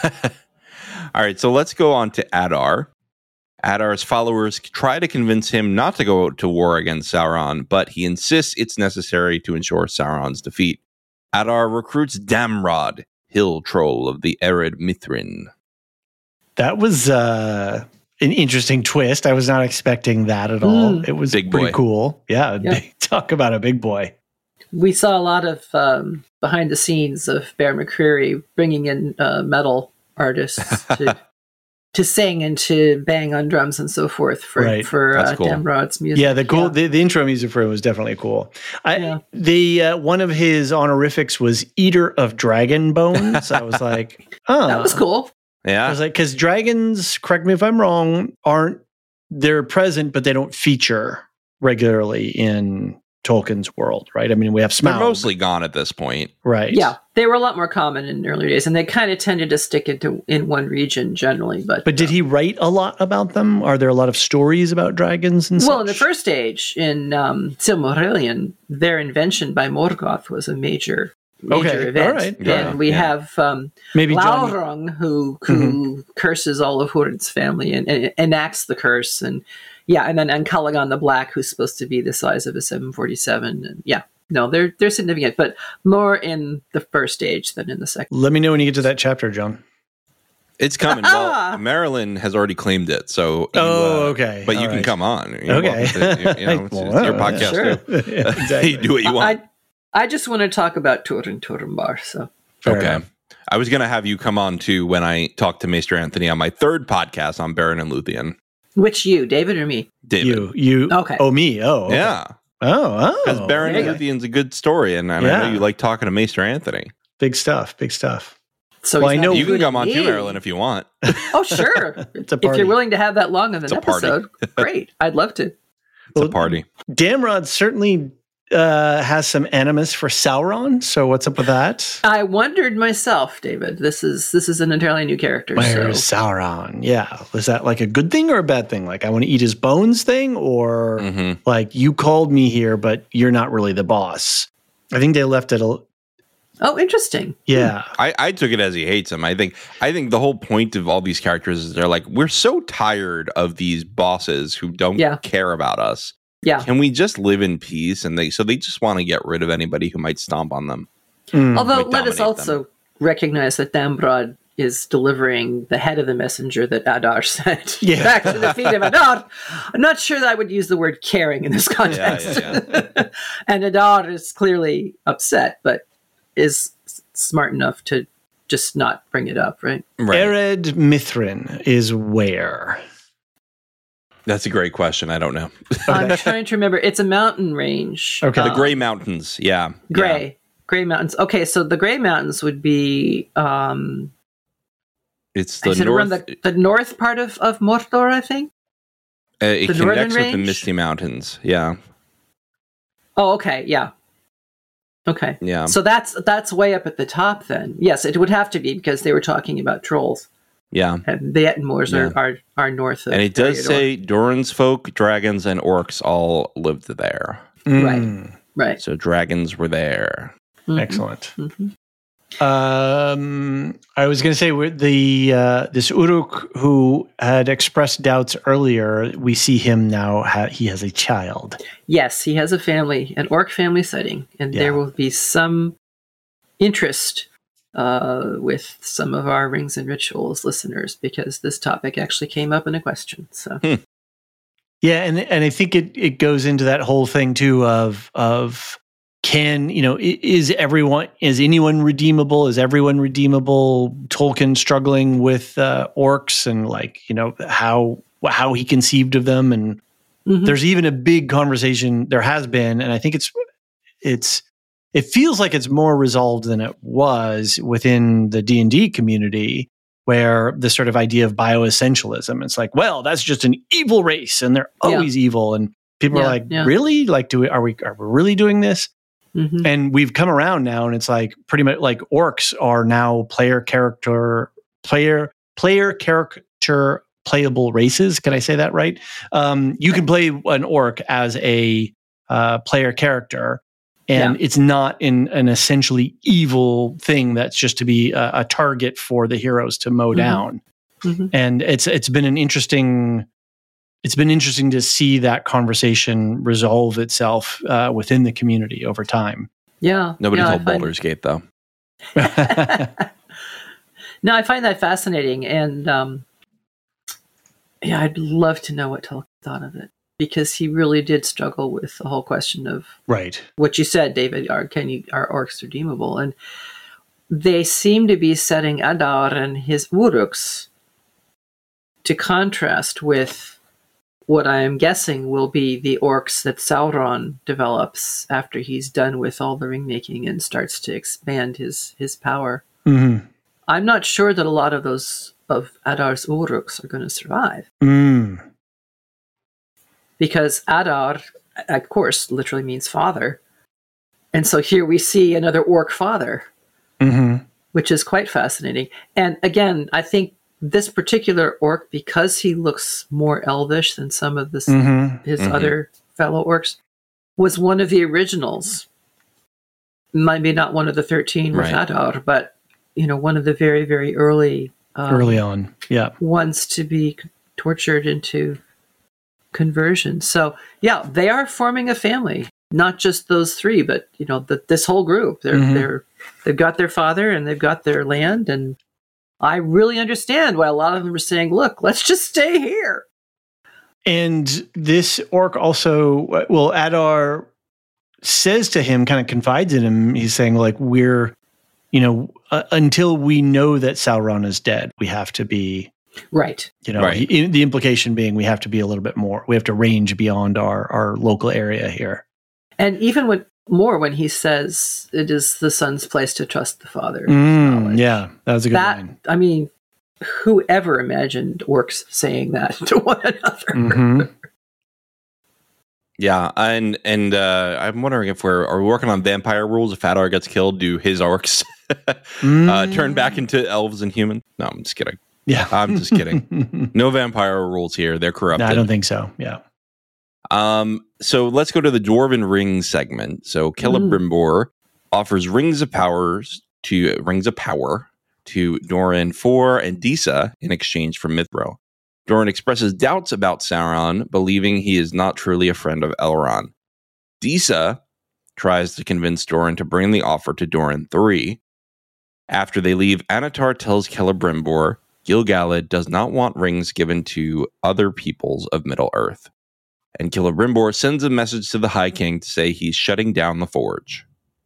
All right, so let's go on to Adar. Adar's followers try to convince him not to go to war against Sauron, but he insists it's necessary to ensure Sauron's defeat. Adar recruits Damrod, hill troll of the Ered Mithrin. That was uh, an interesting twist. I was not expecting that at all. Mm. It was Big pretty boy. cool. Yeah, Yeah. Big, talk about a big boy. We saw a lot of um, behind the scenes of Bear McCreary bringing in uh, metal artists to to sing and to bang on drums and so forth for Right. for That's uh, cool. Damrod's music. Yeah, the cool the, the intro music for it was definitely cool. I Yeah. the uh, one of his honorifics was Eater of Dragon Bones. I was like, oh, That was cool. I Yeah, was like, because dragons, correct me if I'm wrong, aren't they're present, but they don't feature regularly in Tolkien's world, right? I mean, we have they're Smaug, mostly gone at this point. right? Yeah, they were a lot more common in earlier days, and they kind of tended to stick into in one region generally. But But did he write a lot about them? Are there a lot of stories about dragons and well, such? in the first age in um, Silmarillion, their invention by Morgoth was a major major Okay, event, all right. Yeah, and we yeah. have um, Maybe John. Laurung who who curses all of Hurin's family and, and enacts the curse, and yeah, and then and Calagan the Black, who's supposed to be the size of a seven forty-seven, and yeah, no, they're they're significant, but more in the first age than in the second. Let me know when you get to that chapter, John. It's coming. Well, Marilyn has already claimed it, so you, Oh, uh, okay. But you All can right. come on. You're Okay. welcome to- you, you know, it's, Well, it's your yeah, podcast sure. too. Yeah, exactly. You do what you want. I I just want to talk about Turin Turinbar, so Fair Okay. enough. I was going to have you come on too when I talked to Maester Anthony on my third podcast on Baron and Luthien. which you, David or me? David. You, you. Okay. Oh, me. Oh, okay. Yeah. Oh, because oh. Baron Okay. Luthion's a good story, and, and Yeah. I know you like talking to Maester Anthony. Big stuff. Big stuff. So Well, he's I not know- You can including come on me. too, Marilyn, if you want. Oh, sure. It's a If party. you're willing to have that long of an It's a party. episode, great. I'd love to. It's Well, a party. Damrod certainly uh, has some animus for Sauron. So what's up with that? I wondered myself, David. This is this is an entirely new character. Where's so Sauron? Yeah. Was that like a good thing or a bad thing? Like, I want to eat his bones thing? Or Mhm. like, you called me here, but you're not really the boss? I think they left it a. oh, interesting. Yeah. I, I took it as he hates him. I think I think the whole point of all these characters is they're like, we're so tired of these bosses who don't Yeah. care about us. Yeah. Can we just live in peace? And they so they just want to get rid of anybody who might stomp on them. Mm. Although might let us dominate also recognize that Dambrod is delivering the head of the messenger that Adar sent Yeah. back to the feet of Adar. I'm not sure that I would use the word caring in this context. yeah, And Adar is clearly upset, but is s- smart enough to just not bring it up, right? Right. Ered Mithrin is where? That's a great question. I don't know. I'm trying to remember. It's a mountain range. Okay. The Uh, Gray Mountains. Yeah. Gray. Gray Mountains. Okay, so the Gray Mountains would be um Yeah. It's the is it around north. the, the north part of, of Mordor, I think? uh, it the northern connects with the range? Misty Mountains. Yeah. Oh, okay, yeah. Okay. Yeah. So that's that's way up at the top then. Yes, it would have to be because they were talking about trolls. Yeah. And the Ettenmoors Yeah. are, are are north of And it does Eriador. say Durin's folk, dragons, and orcs all lived there. Mm. Right. So dragons were there. Mhm. Excellent. Mhm. Um, I was going to say we're the uh, this Uruk who had expressed doubts earlier. We see him now. Ha- he has a child. Yes, he has a family, an orc family setting, and Yeah. there will be some interest uh, with some of our Rings and Rituals listeners because this topic actually came up in a question. So Yeah, and and I think it it goes into that whole thing too of of can you know i- is everyone is anyone redeemable? Is everyone redeemable? Tolkien struggling with uh, orcs and like you know how how he conceived of them, and Mhm. there's even a big conversation. There has been, and I think it's it's it feels like it's more resolved than it was within the D and D community, where the sort of idea of bioessentialism, it's like, well, that's just an evil race and they're Yeah. always evil. And people Yeah, are like, yeah. really? Like, do we, are we, are we really doing this? Mhm. And we've come around now and it's like pretty much like orcs are now player character, player, player character playable races. Can I say that right? Um, you can play an orc as a uh, player character. And Yeah. it's not in an essentially evil thing that's just to be a, a target for the heroes to mow Mhm. down. Mhm. And it's it's been an interesting it's been interesting to see that conversation resolve itself uh, within the community over time. Yeah. Nobody yeah, I told find- Baldur's Gate, though. No, I find that fascinating, and um, yeah, I'd love to know what Tolkien thought of it because he really did struggle with the whole question of Right. what you said, David. Are can you are orcs redeemable? And they seem to be setting Adar and his Uruks to contrast with what I am guessing will be the orcs that Sauron develops after he's done with all the ring making and starts to expand his his power. Mm-hmm. I'm not sure that a lot of those of Adar's Uruks are going to survive Mm. because Adar, of course, literally means father. And so here we see another orc father, Mm-hmm. which is quite fascinating. And again, I think this particular orc, because he looks more elvish than some of this, Mm-hmm. his Mhm. other fellow orcs, was one of the originals. Maybe not one of the thirteen with Right. Adar, but you know, one of the very, very early um, Early on. Yeah. ones to be c- tortured into conversion. So yeah, they are forming a family. Not just those three, but you know, the, this whole group. They're Mhm. they're they've got their father and they've got their land, and I really understand why a lot of them are saying, "Look, let's just stay here." And this orc also, well, Adar says to him, kind of confides in him, he's saying, like, we're, you know, uh, until we know that Sauron is dead, we have to be, Right. you know, Right. he, the implication being we have to be a little bit more, we have to range beyond our, our local area here. And even when more when he says it is the son's place to trust the father. Mm, yeah, that was a good that, line. I mean, whoever imagined orcs saying that to one another? Mm-hmm. Yeah, and and uh, I'm wondering if we're are we working on vampire rules. If Hadar gets killed, do his orcs mm. uh, turn back into elves and humans? No, I'm just kidding. Yeah, I'm just kidding. No vampire rules here. They're corrupted. No, I don't think so. Yeah. Um. So let's go to the Dwarven Ring segment. So Celebrimbor mm. offers rings of powers to rings of power to Doran four and Disa in exchange for Mithro. Doran expresses doubts about Sauron, believing he is not truly a friend of Elrond. Disa tries to convince Doran to bring the offer to Doran three. After they leave, Anatar tells Celebrimbor Gil-galad does not want rings given to other peoples of Middle-earth. And Celebrimbor sends a message to the High King to say he's shutting down the Forge.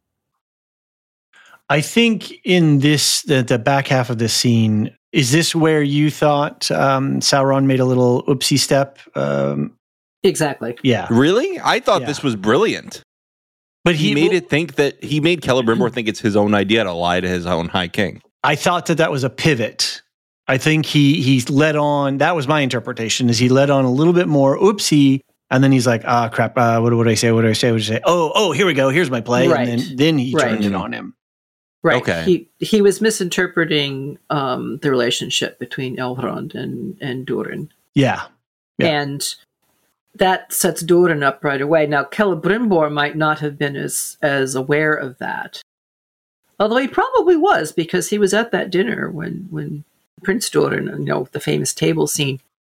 I think in this, the, the back half of this scene, is this where you thought um, Sauron made a little oopsie step? Um, exactly. Yeah. Really? I thought yeah. this was brilliant. But he, he made will, it think that he made Celebrimbor think it's his own idea to lie to his own High King. I thought that that was a pivot. I think he he led on. That was my interpretation. Is he led on a little bit more oopsie, and then he's like, ah, crap. Uh, what would I say? What do I say? What do I say? Oh, oh, here we go. Here's my play. Right. And then, then he right. turned it on him. Right. Okay. He he was misinterpreting um, the relationship between Elrond and and Durin. Yeah. yeah. And that sets Durin up right away. Now, Celebrimbor might not have been as as aware of that, although he probably was, because he was at that dinner when when Prince Durin, you know, the famous table scene.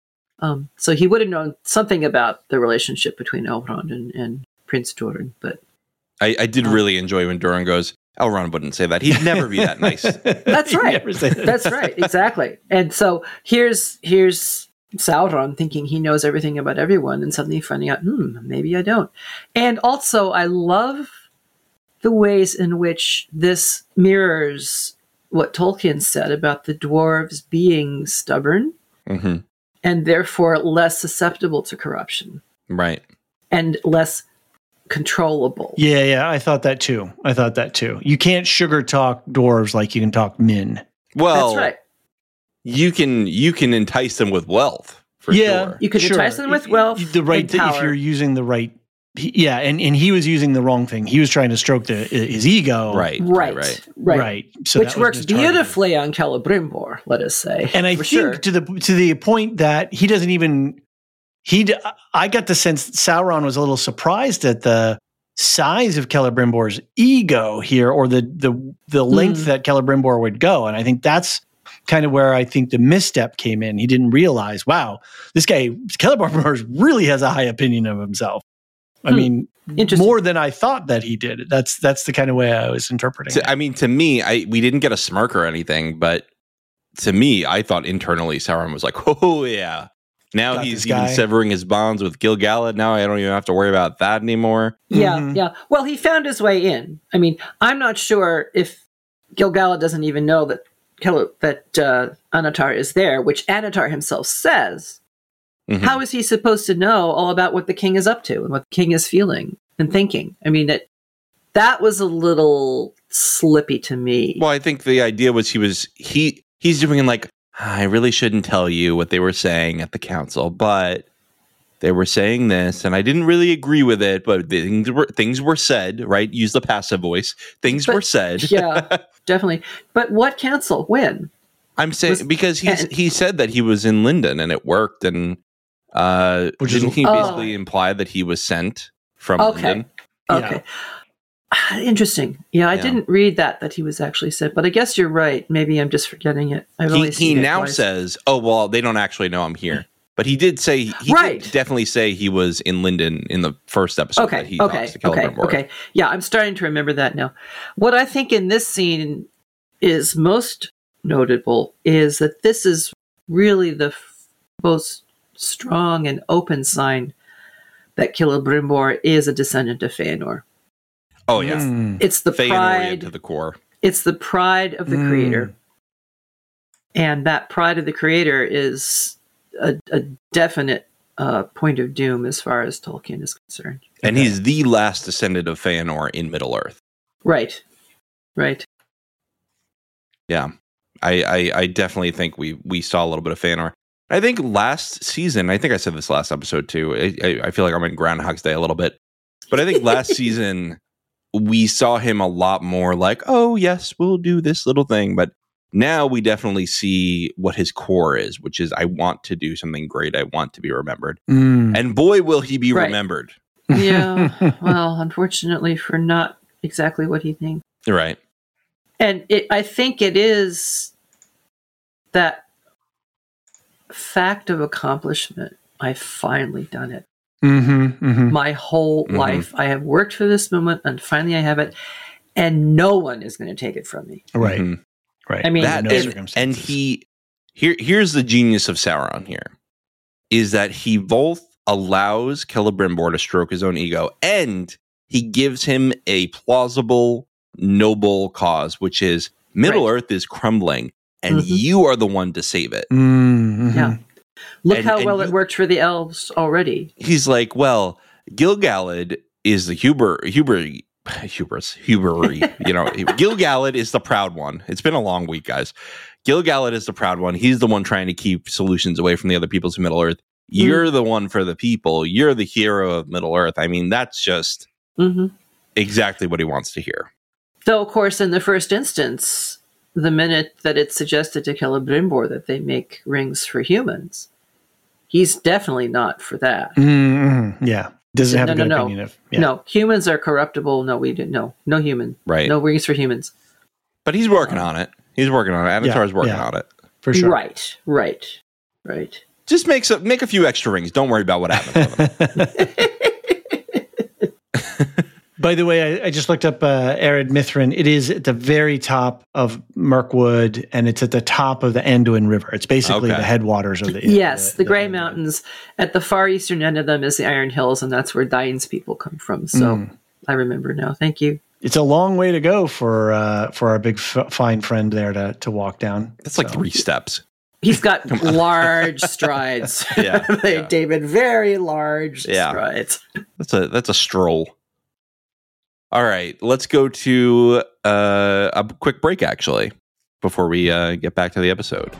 Um, so he would have known something about the relationship between Elrond and, and Prince Durin. But I, I did um, really enjoy when Durin goes, Elrond wouldn't say that. He'd never be that nice. That's right. That. That's right. Exactly. And so here's here's Sauron thinking he knows everything about everyone, and suddenly finding out, hmm, maybe I don't. And also, I love the ways in which this mirrors what Tolkien said about the dwarves being stubborn mm-hmm. and therefore less susceptible to corruption. Right. And less controllable. Yeah, yeah, I thought that too. I thought that too. You can't sugar talk dwarves like you can talk men. Well, that's right. You can you can entice them with wealth. For yeah, sure. You could sure. entice them with wealth. The right th- if you're using the right. He, yeah, and, and he was using the wrong thing. He was trying to stroke the his ego. Right, right, right, right. right. So which works beautifully on Celebrimbor, let us say. And I think sure. to the to the point that he doesn't even he. I got the sense that Sauron was a little surprised at the size of Celebrimbor's ego here, or the the the length mm. that Celebrimbor would go, and I think that's kind of where I think the misstep came in. He didn't realize, wow, this guy Celebrimbor really has a high opinion of himself. I hmm. mean, more than I thought that he did. That's that's the kind of way I was interpreting to, it. I mean, to me, I we didn't get a smirk or anything, but to me, I thought internally Sauron was like, oh yeah. Now Got he's even severing his bonds with Gil-galad. Now I don't even have to worry about that anymore. Yeah, mm-hmm. yeah. Well, he found his way in. I mean, I'm not sure if Gil-galad doesn't even know that that uh, Anatar is there, which Anatar himself says. Mm-hmm. How is he supposed to know all about what the king is up to and what the king is feeling and thinking? I mean, that that was a little slippy to me. Well, I think the idea was he was he he's doing like, I really shouldn't tell you what they were saying at the council, but they were saying this, and I didn't really agree with it, but things were things were said, right? Use the passive voice. Things but, were said. Yeah, definitely. But what council? When? I'm saying was, because he he said that he was in Lindon and it worked, and uh, didn't he basically oh. imply that he was sent from okay. Lindon? Okay. Yeah. Interesting. Yeah, I yeah. didn't read that, that he was actually sent, but I guess you're right. Maybe I'm just forgetting it. I've he only he seen now it twice. says, oh, well, they don't actually know I'm here. But he did say, he right. did definitely say he was in Lindon in the first episode okay. that he okay. talks to Celebrimbor. Okay, okay. Yeah, I'm starting to remember that now. What I think in this scene is most notable is that this is really the f- most strong and open sign that Celebrimbor is a descendant of Feanor. Oh yeah, mm. it's the Feanorian pride to the core. It's the pride of the mm. creator, and that pride of the creator is a, a definite uh, point of doom as far as Tolkien is concerned. And okay. he's the last descendant of Feanor in Middle-earth. Right. Right. Yeah. I, I, I definitely think we we saw a little bit of Feanor. I think last season, I think I said this last episode too. I, I, I feel like I'm in Groundhog's Day a little bit. But I think last season, we saw him a lot more like, oh, yes, we'll do this little thing. But now we definitely see what his core is, which is I want to do something great. I want to be remembered. Mm. And boy, will he be right. remembered. Yeah. Well, unfortunately for not exactly what he thinks. Right. And it, I think it is that fact of accomplishment. I've finally done it. Mm-hmm, mm-hmm. My whole mm-hmm. life. I have worked for this moment, and finally I have it. And no one is going to take it from me. Right. Mm-hmm. Right. I mean, that, no and, and he here here's the genius of Sauron here is that he both allows Celebrimbor to stroke his own ego and he gives him a plausible, noble cause, which is Middle Earth is crumbling and mm-hmm. you are the one to save it. Mm-hmm. Yeah. Look and, how and well he, it worked for the elves already. He's like, well, Gil-galad is the Huber Huber Hubris, Hubery, you know, Gil-galad is the proud one. It's been a long week, guys. Gil-galad is the proud one. He's the one trying to keep solutions away from the other peoples of Middle Earth. You're mm. the one for the people. You're the hero of Middle Earth. I mean, that's just mm-hmm. exactly what he wants to hear. Though, of course, in the first instance, the minute that it's suggested to Celebrimbor that they make rings for humans, he's definitely not for that. Mm-hmm. Yeah. Doesn't have no, a good no, opinion no. of yeah. No, humans are corruptible. No, we didn't. No, no human. Right. No rings for humans. But he's working um, on it. He's working on it. Avatar's yeah, working yeah, on it. For sure. Right, right, right. Just make, some, make a few extra rings. Don't worry about what happens with them. By the way, I, I just looked up uh, Ered Mithrin. It is at the very top of Mirkwood, and it's at the top of the Anduin River. It's basically okay. the headwaters of the... Yes, the, the, the Grey the, Mountains. At the far eastern end of them is the Iron Hills, and that's where Dain's people come from. So mm. I remember now. Thank you. It's a long way to go for uh, for our big f- fine friend there to, to walk down. That's so. like three steps. He's got large strides. Yeah, yeah. David, very large yeah. strides. That's a that's a stroll. All right, let's go to uh, a quick break, actually, before we uh, get back to the episode.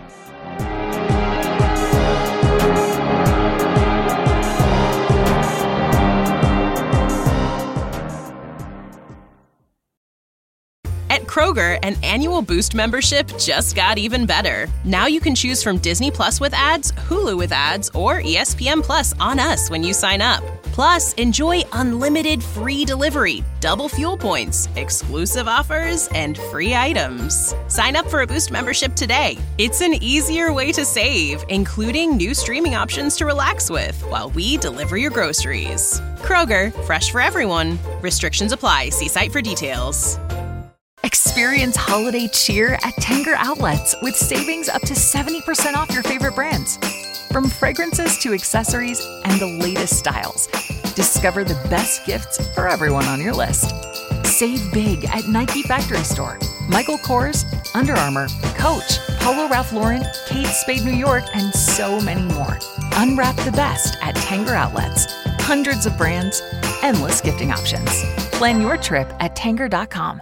At Kroger, an annual Boost membership just got even better. Now you can choose from Disney Plus with ads, Hulu with ads, or E S P N Plus on us when you sign up. Plus, enjoy unlimited free delivery, double fuel points, exclusive offers, and free items. Sign up for a Boost membership today. It's an easier way to save, including new streaming options to relax with while we deliver your groceries. Kroger, fresh for everyone. Restrictions apply. See site for details. Experience holiday cheer at Tanger Outlets with savings up to seventy percent off your favorite brands. From fragrances to accessories and the latest styles, discover the best gifts for everyone on your list. Save big at Nike Factory Store, Michael Kors, Under Armour, Coach, Polo Ralph Lauren, Kate Spade New York, and so many more. Unwrap the best at Tanger Outlets. Hundreds of brands, endless gifting options. Plan your trip at tanger dot com.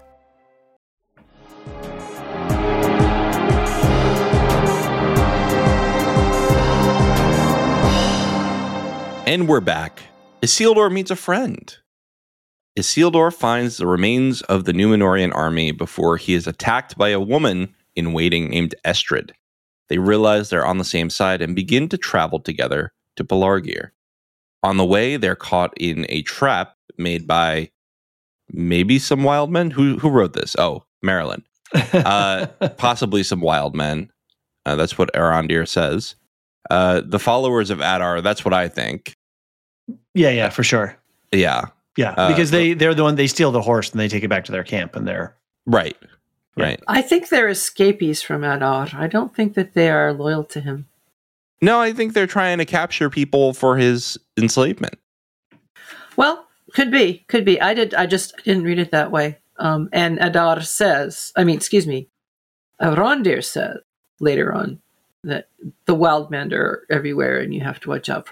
And we're back. Isildur meets a friend. Isildur finds the remains of the Númenórean army before he is attacked by a woman in waiting named Estrid. They realize they're on the same side and begin to travel together to Pelargir. On the way, they're caught in a trap made by maybe some wild men. Who who wrote this? Oh, Marilyn. Uh, possibly some wild men. Uh, that's what Arondir says. Uh, the followers of Adar, that's what I think. Yeah, yeah, for sure. Yeah. Yeah, because uh, they, they're the one, they steal the horse and they take it back to their camp and they're... Right, yeah. right. I think they're escapees from Adar. I don't think that they are loyal to him. No, I think they're trying to capture people for his enslavement. Well, could be, could be. I did. I just didn't read it that way. Um, and Adar says, I mean, excuse me, Arondir says later on that the wild men are everywhere and you have to watch out for them.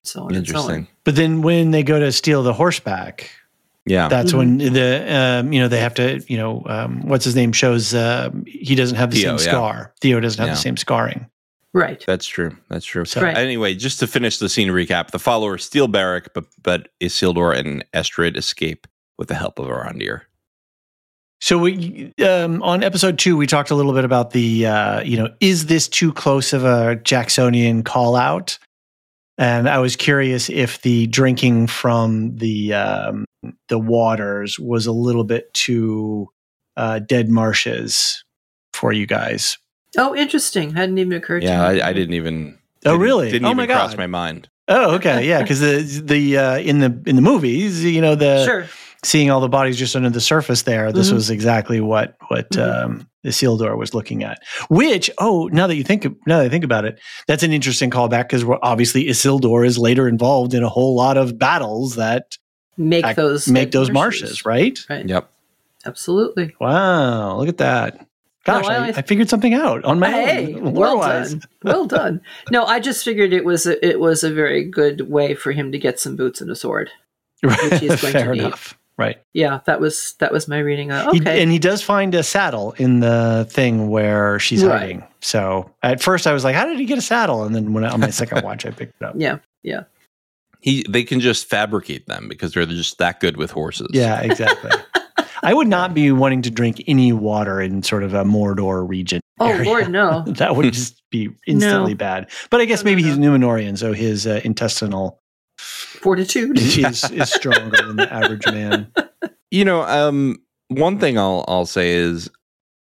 so on and so on. But then when they go to steal the horseback, yeah, that's Mm-hmm. when the um, you know they have to you know um, what's his name shows uh, he doesn't have the Theo, same yeah. scar. Theo doesn't have Yeah. the same scarring. Right. That's true. That's true. So- Right. Anyway, just to finish the scene recap, the followers steal Beric, but but Isildur and Estrid escape with the help of Arondir. So we um, on episode two we talked a little bit about the uh, you know is this too close of a Jacksonian call out? And I was curious if the drinking from the um, the waters was a little bit too uh, dead marshes for you guys. Oh, interesting. Hadn't even occurred Yeah, to me. I, I didn't even. Oh, didn't- really? Didn't Oh, even my cross God. my mind. Oh, okay, yeah, because the the uh, in the in the movies, you know, the Sure. seeing all the bodies just under the surface there, this Mhm. was exactly what what Mhm. um, Isildur was looking at. Which, oh, now that you think now that I think about it, that's an interesting callback because obviously Isildur is later involved in a whole lot of battles that Make act- those make dead those marshes, right? Right. Yep. Absolutely. Wow, look at that. Gosh, No, I I, always- I figured something out on my Hey, own. well lore-wise. done. Well done. No, I just figured it was a, it was a very good way for him to get some boots and a sword. Which he's going Fair to need. enough. Right. Yeah, that was that was my reading. Uh, He- okay. and he does find a saddle in the thing where she's Right. hiding. So at first I was like, how did he get a saddle? And then when I, on my second watch, I picked it up. yeah. Yeah. He they can just fabricate them because they're just that good with horses. Yeah, exactly. I would not be wanting to drink any water in sort of a Mordor region. Oh area. Lord, no. That would just be instantly No. bad. But I guess No, no, maybe no. he's Numenorian, so his uh, intestinal Fortitude. is, is stronger than the average man. You know, um, one thing I'll I'll say is,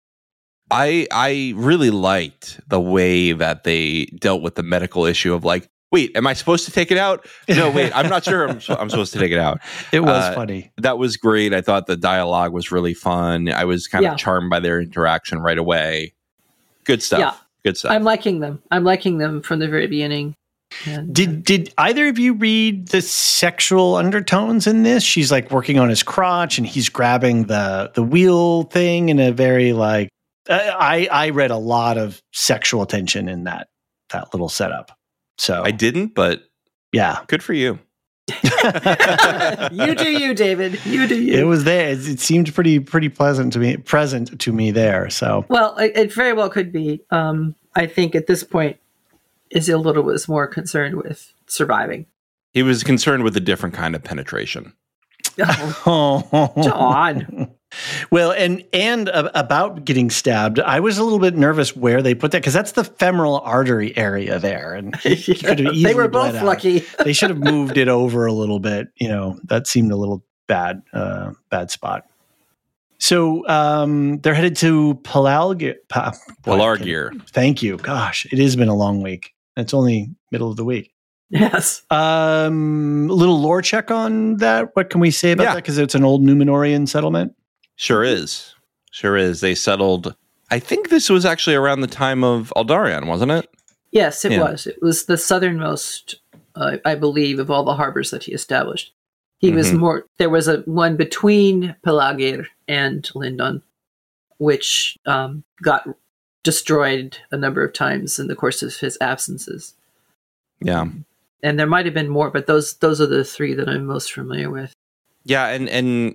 I I really liked the way that they dealt with the medical issue of like, wait, am I supposed to take it out? No, wait, I'm not sure. I'm, I'm supposed to take it out. It was Uh, funny. That was great. I thought the dialogue was really fun. I was kind Yeah. of charmed by their interaction right away. Good stuff. Yeah. Good stuff. I'm liking them. I'm liking them from the very beginning. And, Did did either of you read the sexual undertones in this? She's like working on his crotch, and he's grabbing the the wheel thing in a very like. I I read a lot of sexual tension in that that little setup. So I didn't, but yeah, good for you. you do you, David. You do you. it was there. It, it seemed pretty pretty pleasant to me, present to me there. So Well, it, it very well could be. Um, I think at this point, Isildur was more concerned with surviving. He was concerned with a different kind of penetration. Oh, John. Well, and and uh, about getting stabbed, I was a little bit nervous where they put that because that's the femoral artery area there, and he, he could have easily they were bled both out. lucky. They should have moved it over a little bit. You know, that seemed a little bad, uh, bad spot. So um, they're headed to Pelargir. Pa- boy, I can't- Pelargir. Thank you. Gosh, it has been a long week. It's only middle of the week. Yes. Um, a little lore check on that. What can we say about Yeah. that? Because it's an old Numenorian settlement. Sure is. Sure is. They settled. I think this was actually around the time of Aldarion, wasn't it? Yes, it Yeah. was. It was the southernmost, uh, I believe, of all the harbors that he established. He was Mhm. more. There was a one between Pelargir and Lindon, which um, got destroyed a number of times in the course of his absences. Yeah. And there might have been more, but those those are the three that I'm most familiar with. Yeah, and and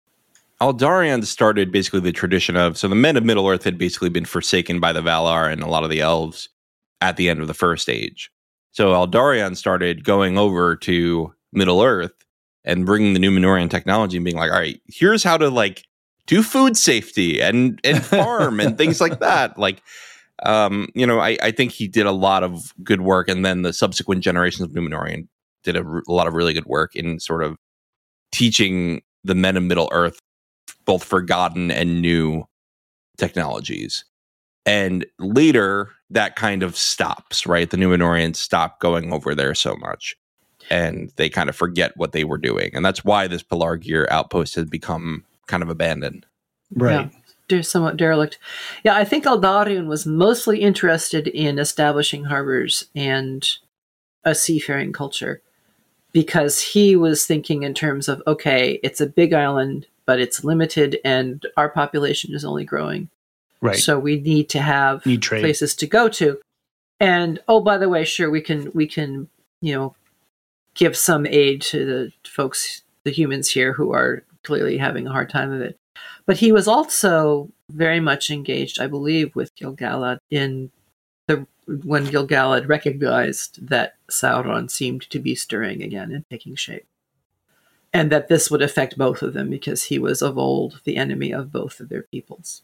Aldarion started basically the tradition of so the men of Middle Earth had basically been forsaken by the Valar and a lot of the elves at the end of the First Age. So Aldarion started going over to Middle Earth and bringing the Numenorian technology and being like, all right, here's how to like do food safety and and farm and things like that. Like, um, you know, I, I think he did a lot of good work, and then the subsequent generations of Numenorian did a, r- a lot of really good work in sort of teaching the men of Middle Earth both forgotten and new technologies. And later, that kind of stops, right? The Numenorians stop going over there so much, and they kind of forget what they were doing. And that's why this Pelargir outpost has become kind of abandoned. Right. Yeah, they're somewhat derelict. Yeah, I think Aldarion was mostly interested in establishing harbors and a seafaring culture because he was thinking in terms of, okay, it's a big island, but it's limited and our population is only growing. Right. So we need to have Need trade. places to go to. And oh, by the way, sure, we can we can, you know, give some aid to the folks, the humans here who are clearly having a hard time of it. But he was also very much engaged, I believe, with Gil-galad in the when Gil-galad recognized that Sauron seemed to be stirring again and taking shape. And that this would affect both of them because he was of old the enemy of both of their peoples.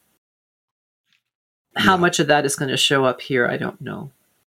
Yeah. How much of that is going to show up here, I don't know.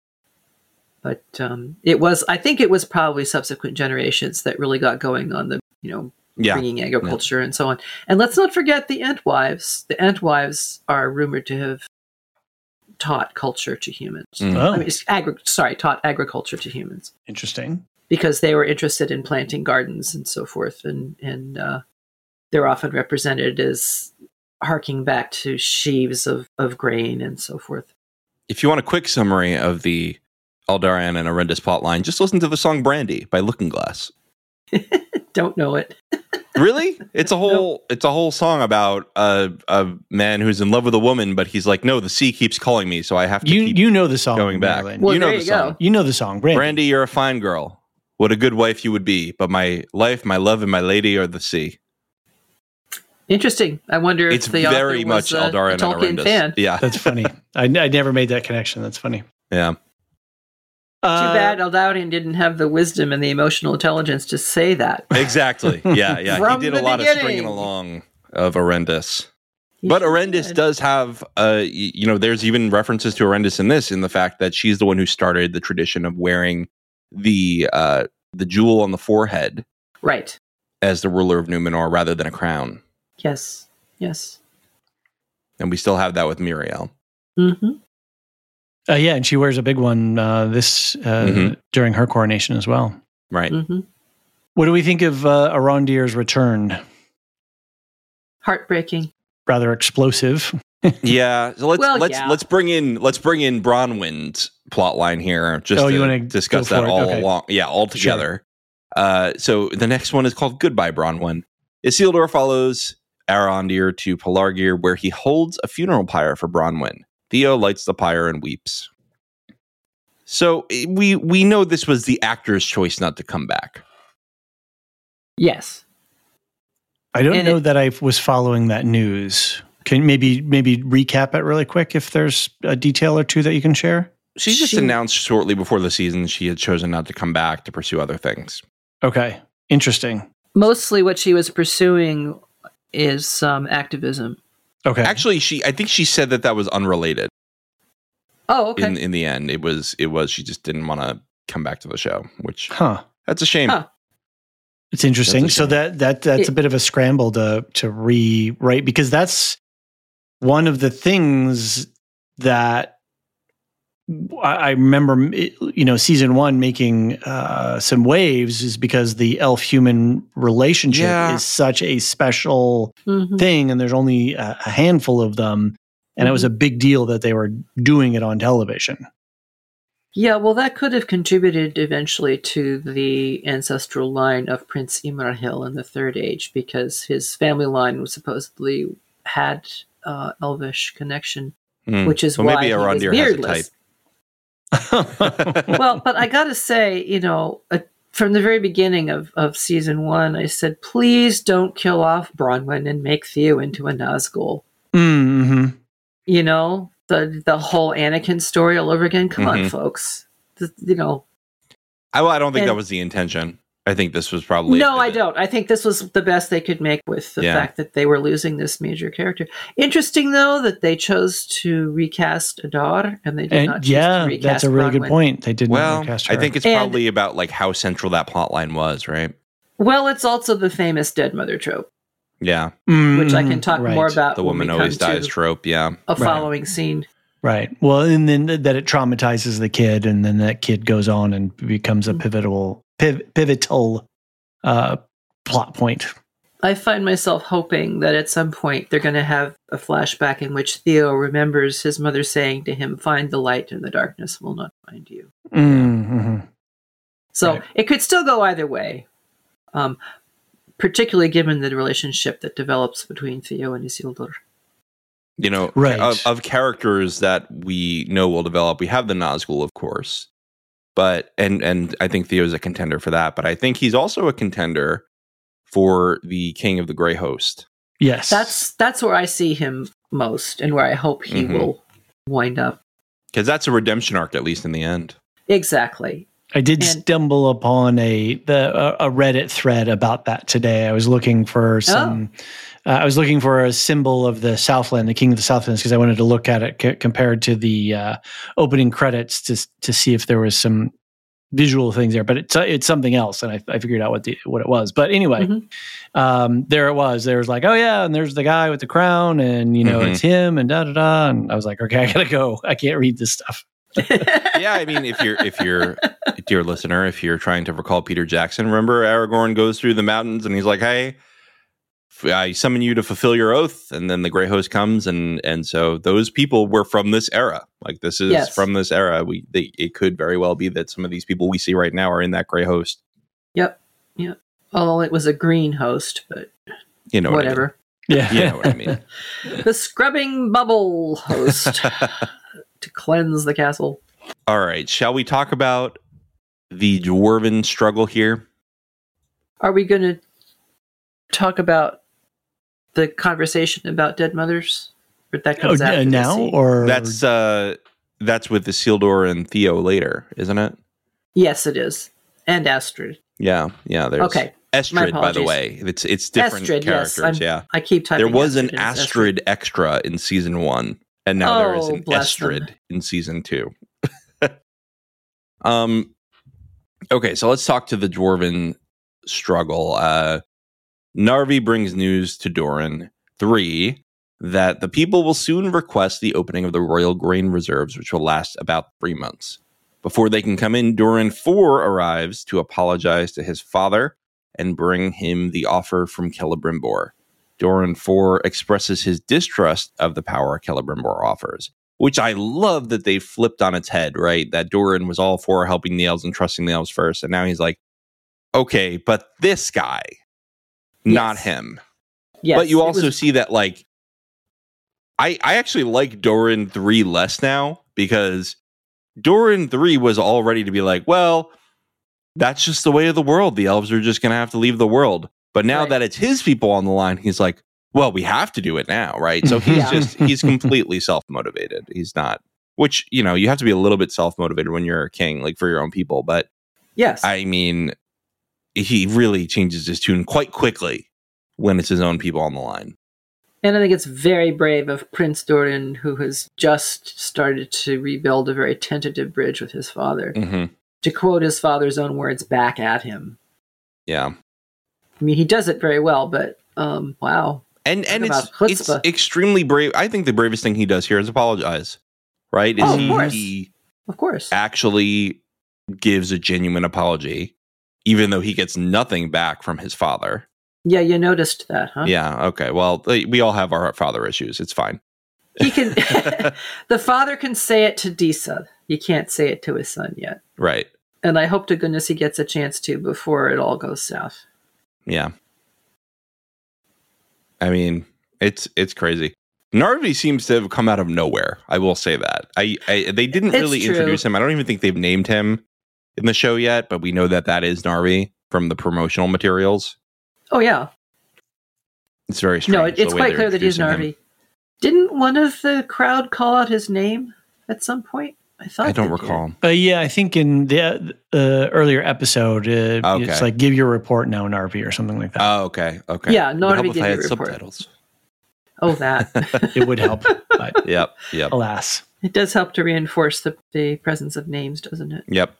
But um, it was, I think it was probably subsequent generations that really got going on the, you know, yeah. bringing agriculture yeah. and so on. And let's not forget the Entwives. The Entwives are rumored to have taught culture to humans. Mm. Oh. I mean, agri- sorry, taught agriculture to humans. Interesting. Because they were interested in planting gardens and so forth. And, and uh, they're often represented as harking back to sheaves of, of grain and so forth. If you want a quick summary of the Aldarion and Arendis plotline, just listen to the song Brandy by Looking Glass. Don't know it. Really? It's a whole nope. it's a whole song about a, a man who's in love with a woman, but he's like, no, the sea keeps calling me, so I have to you, keep you know the song, going back. Well, you know there the you song. Go. You know the song, Brandy. Brandy, you're a fine girl. What a good wife you would be, but my life, my love, and my lady are the sea. Interesting. I wonder if it's the very author much was a, Aldarion a Tolkien and Arendis. fan. Yeah, that's funny. I, I never made that connection. That's funny. Yeah. Uh, Too bad Aldarion didn't have the wisdom and the emotional intelligence to say that. Exactly. Yeah, yeah. He did a lot beginning. of stringing along of Arendis. He but Arendis did. does have, uh, you know, there's even references to Arendis in this, in the fact that she's the one who started the tradition of wearing the uh, the jewel on the forehead, right, as the ruler of Numenor rather than a crown. Yes, yes. And we still have that with Miriel. Mm-hmm. Uh, yeah, and she wears a big one uh, this uh, mm-hmm. during her coronation as well. Right. Mm-hmm. What do we think of uh, Arondir's return? Heartbreaking. Rather explosive. Yeah. So let's well, let's yeah. let's bring in let's bring in Bronwyn's plotline here, just oh, to you wanna discuss that all okay. along. Yeah, all together. Sure. Uh, so the next one is called Goodbye, Bronwyn. Isildur follows Arondir to Pelargir, where he holds a funeral pyre for Bronwyn. Theo lights the pyre and weeps. So we we know this was the actor's choice not to come back. Yes. I don't and know it, that I was following that news. Can maybe maybe recap it really quick if there's a detail or two that you can share? She just she, announced shortly before the season she had chosen not to come back to pursue other things. Okay. Interesting. Mostly what she was pursuing is um, activism. Okay. Actually, she I think she said that that was unrelated. Oh, okay. In in the end, it was it was she just didn't want to come back to the show, which huh. That's a shame. Huh. It's interesting. So that that that's it, a bit of a scramble to to rewrite, because that's one of the things that I, I remember, you know, season one making uh, some waves is because the elf-human relationship yeah. is such a special mm-hmm. thing, and there's only a, a handful of them, and mm-hmm. it was a big deal that they were doing it on television. Yeah, well, that could have contributed eventually to the ancestral line of Prince Imrahil in the Third Age, because his family line was supposedly had uh, elvish connection, mm. which is well, why maybe he was beardless. Well, but I gotta say, you know, uh, from the very beginning of, of season one, I said, please don't kill off Bronwyn and make Theo into a Nazgul. Mm-hmm. You know, the the whole Anakin story all over again. Come mm-hmm. on, folks. The, you know, I, I don't think and, that was the intention. I think this was probably no, I don't. I think this was the best they could make with the yeah. fact that they were losing this major character. Interesting, though, that they chose to recast Adar and they did and, not choose yeah, to recast that's a really Bronwyn. good point. They didn't well, recast her. I think it's and, probably about like how central that plot line was, right? Well, it's also the famous dead mother trope. Yeah, mm, which I can talk right. more about. The woman always dies trope. Yeah, a following right. scene. Right. Well, and then that it traumatizes the kid, and then that kid goes on and becomes a pivotal, piv- pivotal uh, plot point. I find myself hoping that at some point they're going to have a flashback in which Theo remembers his mother saying to him, "Find the light, and the darkness will not find you." Mm-hmm. So right. it could still go either way, um, particularly given the relationship that develops between Theo and Isildur. You know, right. of, of characters that we know will develop, we have the Nazgul, of course. but and and I think Theo's a contender for that. But I think he's also a contender for the King of the Grey Host. Yes, that's that's where I see him most, and where I hope he mm-hmm. will wind up. Because that's a redemption arc, at least in the end. Exactly. I did and, stumble upon a the a, a Reddit thread about that today. I was looking for some. Oh. Uh, I was looking for a symbol of the Southland, the King of the Southlands, because I wanted to look at it c- compared to the uh, opening credits to to see if there was some visual things there. But it's it's something else, and I, I figured out what the what it was. But anyway, mm-hmm. um, there it was. There was like, oh yeah, and there's the guy with the crown, and you know mm-hmm. it's him, and da da da. And I was like, okay, I gotta go. I can't read this stuff. Yeah, I mean, if you're if you're dear listener, if you're trying to recall Peter Jackson, remember Aragorn goes through the mountains and he's like, "Hey, I summon you to fulfill your oath," and then the Grey Host comes, and and so those people were from this era. Like this is yes. from this era. We they, it could very well be that some of these people we see right now are in that Grey Host. Yep. Yep. Oh, it was a green host, but you know whatever. What I mean. Yeah, you know what I mean. The scrubbing bubble host. To cleanse the castle. All right. Shall we talk about the dwarven struggle here? Are we going to talk about the conversation about dead mothers? Or that comes oh, after now, or that's uh, that's with Isildur and Theo later, isn't it? Yes, it is, and Astrid. Yeah, yeah. There's okay. Estrid, by the way. It's it's different Estrid, characters. Yes, yeah, I keep typing. There was Astrid an Astrid, Astrid extra in season one. And now oh, there is an Estrid them. in season two. um, okay, so let's talk to the dwarven struggle. Uh, Narvi brings news to Doran three that the people will soon request the opening of the royal grain reserves, which will last about three months. Before they can come in, Doran four arrives to apologize to his father and bring him the offer from Celebrimbor. Doran four expresses his distrust of the power Celebrimbor offers, which I love that they flipped on its head, right? That Doran was all for helping the elves and trusting the elves first, and now he's like, okay, but this guy, yes. not him. Yes, but you also was- see that, like, I, I actually like Doran three less now, because Doran three was all ready to be like, well, that's just the way of the world. The elves are just going to have to leave the world. But now right. that it's his people on the line, he's like, well, we have to do it now, right? So he's yeah. just, he's completely self-motivated. He's not, which, you know, you have to be a little bit self-motivated when you're a king, like for your own people. But yes, I mean, he really changes his tune quite quickly when it's his own people on the line. And I think it's very brave of Prince Doran, who has just started to rebuild a very tentative bridge with his father, mm-hmm. to quote his father's own words back at him. Yeah. I mean, he does it very well, but um, wow. And and it's it's extremely brave. I think the bravest thing he does here is apologize, right? Is oh, of he, course. he of course. actually gives a genuine apology, even though he gets nothing back from his father. Yeah, you noticed that, huh? Yeah, okay. Well, we all have our father issues. It's fine. He can. The father can say it to Disa. He can't say it to his son yet. Right. And I hope to goodness he gets a chance to before it all goes south. Yeah. I mean, it's it's crazy. Narvi seems to have come out of nowhere. I will say that. I, I they didn't it's really true. introduce him. I don't even think they've named him in the show yet, but we know that that is Narvi from the promotional materials. Oh yeah. It's very strange. No, it, it's quite clear that he's Narvi. Him. Didn't one of the crowd call out his name at some point? I thought I don't recall. Uh, yeah, I think in the uh, earlier episode, uh, okay. it's like give your report now, Narvi, or something like that. Oh, okay, okay. Yeah, Narvi give your report. Subtitles. Oh, that it would help. But yep, yep. Alas, it does help to reinforce the, the presence of names, doesn't it? Yep.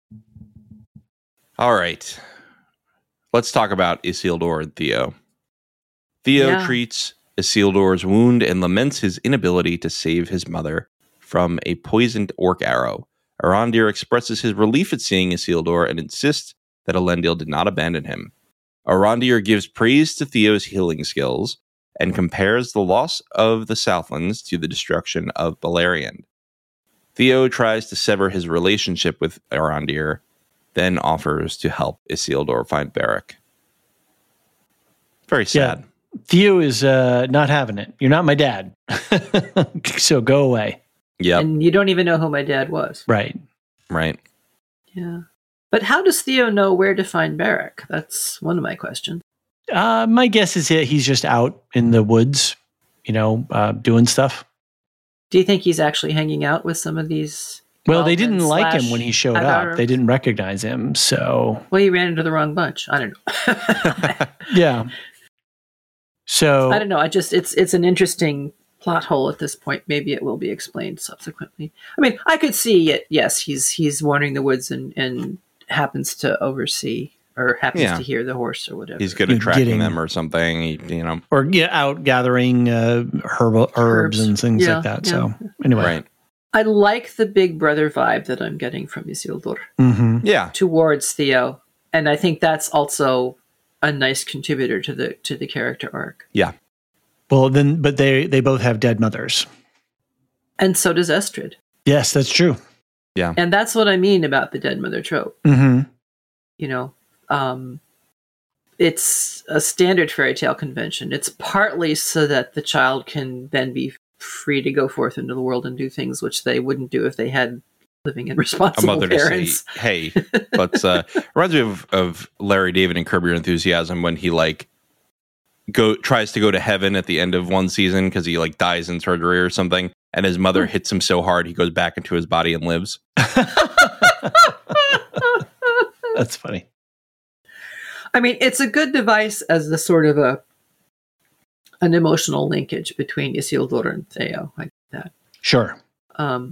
All right, let's talk about Isildur and Theo. Theo yeah. treats Isildur's wound and laments his inability to save his mother from a poisoned orc arrow. Arondir expresses his relief at seeing Isildur and insists that Elendil did not abandon him. Arondir gives praise to Theo's healing skills and compares the loss of the Southlands to the destruction of Beleriand. Theo tries to sever his relationship with Arondir, then offers to help Isildur find Beric. Very sad. Yeah. Theo is uh, not having it. You're not my dad. So go away. Yeah. And you don't even know who my dad was. Right. Right. Yeah. But how does Theo know where to find Beric? That's one of my questions. Uh, my guess is that he's just out in the woods, you know, uh, doing stuff. Do you think he's actually hanging out with some of these? Well, they didn't like him when he showed up. They didn't recognize him, so... Well, he ran into the wrong bunch. I don't know. Yeah. So... I don't know. I just, it's it's an interesting plot hole at this point. Maybe it will be explained subsequently. I mean, I could see it. Yes, he's he's wandering the woods and, and happens to oversee or happens yeah. to hear the horse or whatever. He's good at tracking Getting, them or something, he, you know. Or yeah, out gathering uh, herbal herbs, herbs and things yeah, like that. Yeah. So anyway. Right. I like the big brother vibe that I'm getting from Isildur. Mm-hmm. Yeah. Towards Theo. And I think that's also a nice contributor to the to the character arc. Yeah. Well, then, but they, they both have dead mothers. And so does Estrid. Yes, that's true. Yeah. And that's what I mean about the dead mother trope. Mm-hmm. You know, um, it's a standard fairy tale convention. It's partly so that the child can then be free to go forth into the world and do things which they wouldn't do if they had living and responsible a mother parents. To say, hey, let's, uh, reminds me of, of Larry David and Curb Your Enthusiasm when he, like, go tries to go to heaven at the end of one season because he, like, dies in surgery or something, and his mother mm. hits him so hard he goes back into his body and lives. That's funny. I mean, it's a good device as the sort of a an emotional linkage between Isildur and Theo. I get that. Sure. Um,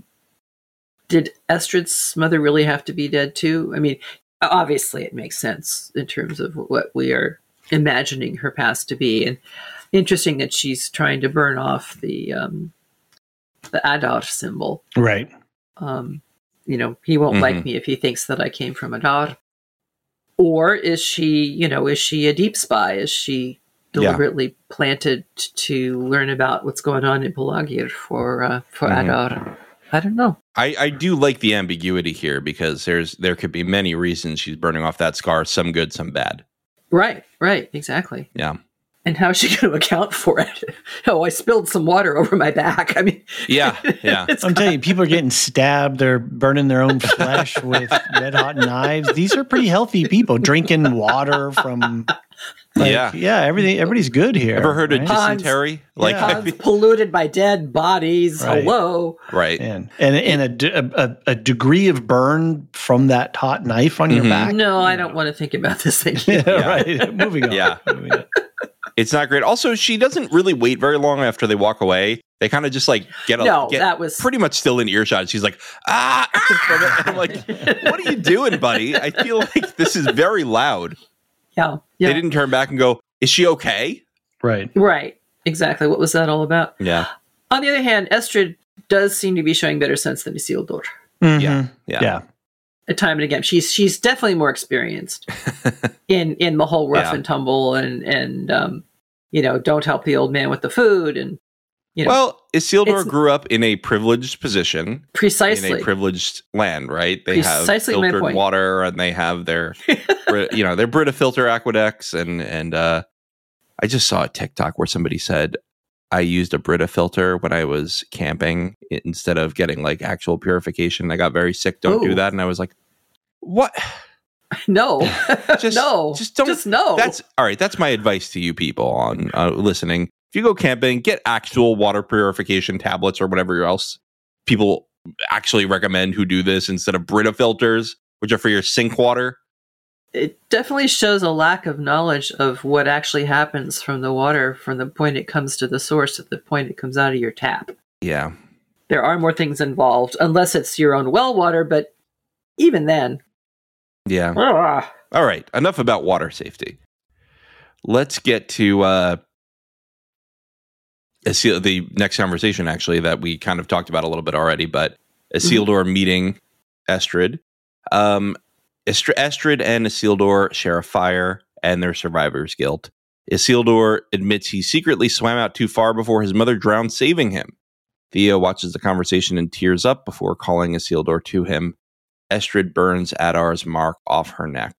did Estrid's mother really have to be dead too? I mean, obviously it makes sense in terms of what we are imagining her past to be. And interesting that she's trying to burn off the um, the Adar symbol. Right. Um, you know, he won't mm-hmm. like me if he thinks that I came from Adar. Or is she, you know, is she a deep spy? Is she deliberately yeah. planted to learn about what's going on in Pelagir for uh, for mm-hmm. Adar? I don't know. I, I do like the ambiguity here because there's there could be many reasons she's burning off that scar, some good, some bad. Right, right, exactly. Yeah. And how is she going to account for it? Oh, I spilled some water over my back. I mean, yeah, yeah. I'm telling you, people are getting stabbed. They're burning their own flesh with red hot knives. These are pretty healthy people drinking water from. Like, yeah, yeah. Everything, everybody's good here. Ever heard right? of dysentery? Ponds, like yeah. ponds polluted by dead bodies. Right. Hello, right? And and, and a, a a degree of burn from that hot knife on mm-hmm. your back. No, I don't want to think about this thing. yeah, yeah, right. Moving on. Yeah. Moving on. It's not great. Also, she doesn't really wait very long after they walk away. They kind of just like get, a, no, get that was... pretty much still in earshot. She's like, ah, ah! And I'm like, what are you doing, buddy? I feel like this is very loud. Yeah, yeah. They didn't turn back and go, is she okay? Right. Right. Exactly. What was that all about? Yeah. On the other hand, Estrid does seem to be showing better sense than Isildur. Mm-hmm. Yeah. Yeah. Yeah. Time and again, she's she's definitely more experienced in in the whole rough yeah. and tumble and and um, you know, don't help the old man with the food and you know. Well, Isildur grew up in a privileged position, precisely in a privileged land, right? They precisely have filtered water and they have their, you know, their Brita filter aqueducts and and uh, I just saw a TikTok where somebody said, I used a Brita filter when I was camping instead of getting like actual purification. I got very sick. Don't Ooh. do that. And I was like, what? No, just, no, just don't. Just no. That's all right. That's my advice to you people on uh, listening. If you go camping, get actual water purification tablets or whatever else people actually recommend who do this instead of Brita filters, which are for your sink water. It definitely shows a lack of knowledge of what actually happens from the water from the point it comes to the source to the point it comes out of your tap. Yeah. There are more things involved, unless it's your own well water, but even then. Yeah. Ah. All right. Enough about water safety. Let's get to uh, Isil- the next conversation, actually, that we kind of talked about a little bit already, but Isildur mm-hmm. meeting Estrid. Um, Estrid and Isildur share a fire and their survivor's guilt. Isildur admits he secretly swam out too far before his mother drowned, saving him. Theo watches the conversation and tears up before calling Isildur to him. Estrid burns Adar's mark off her neck.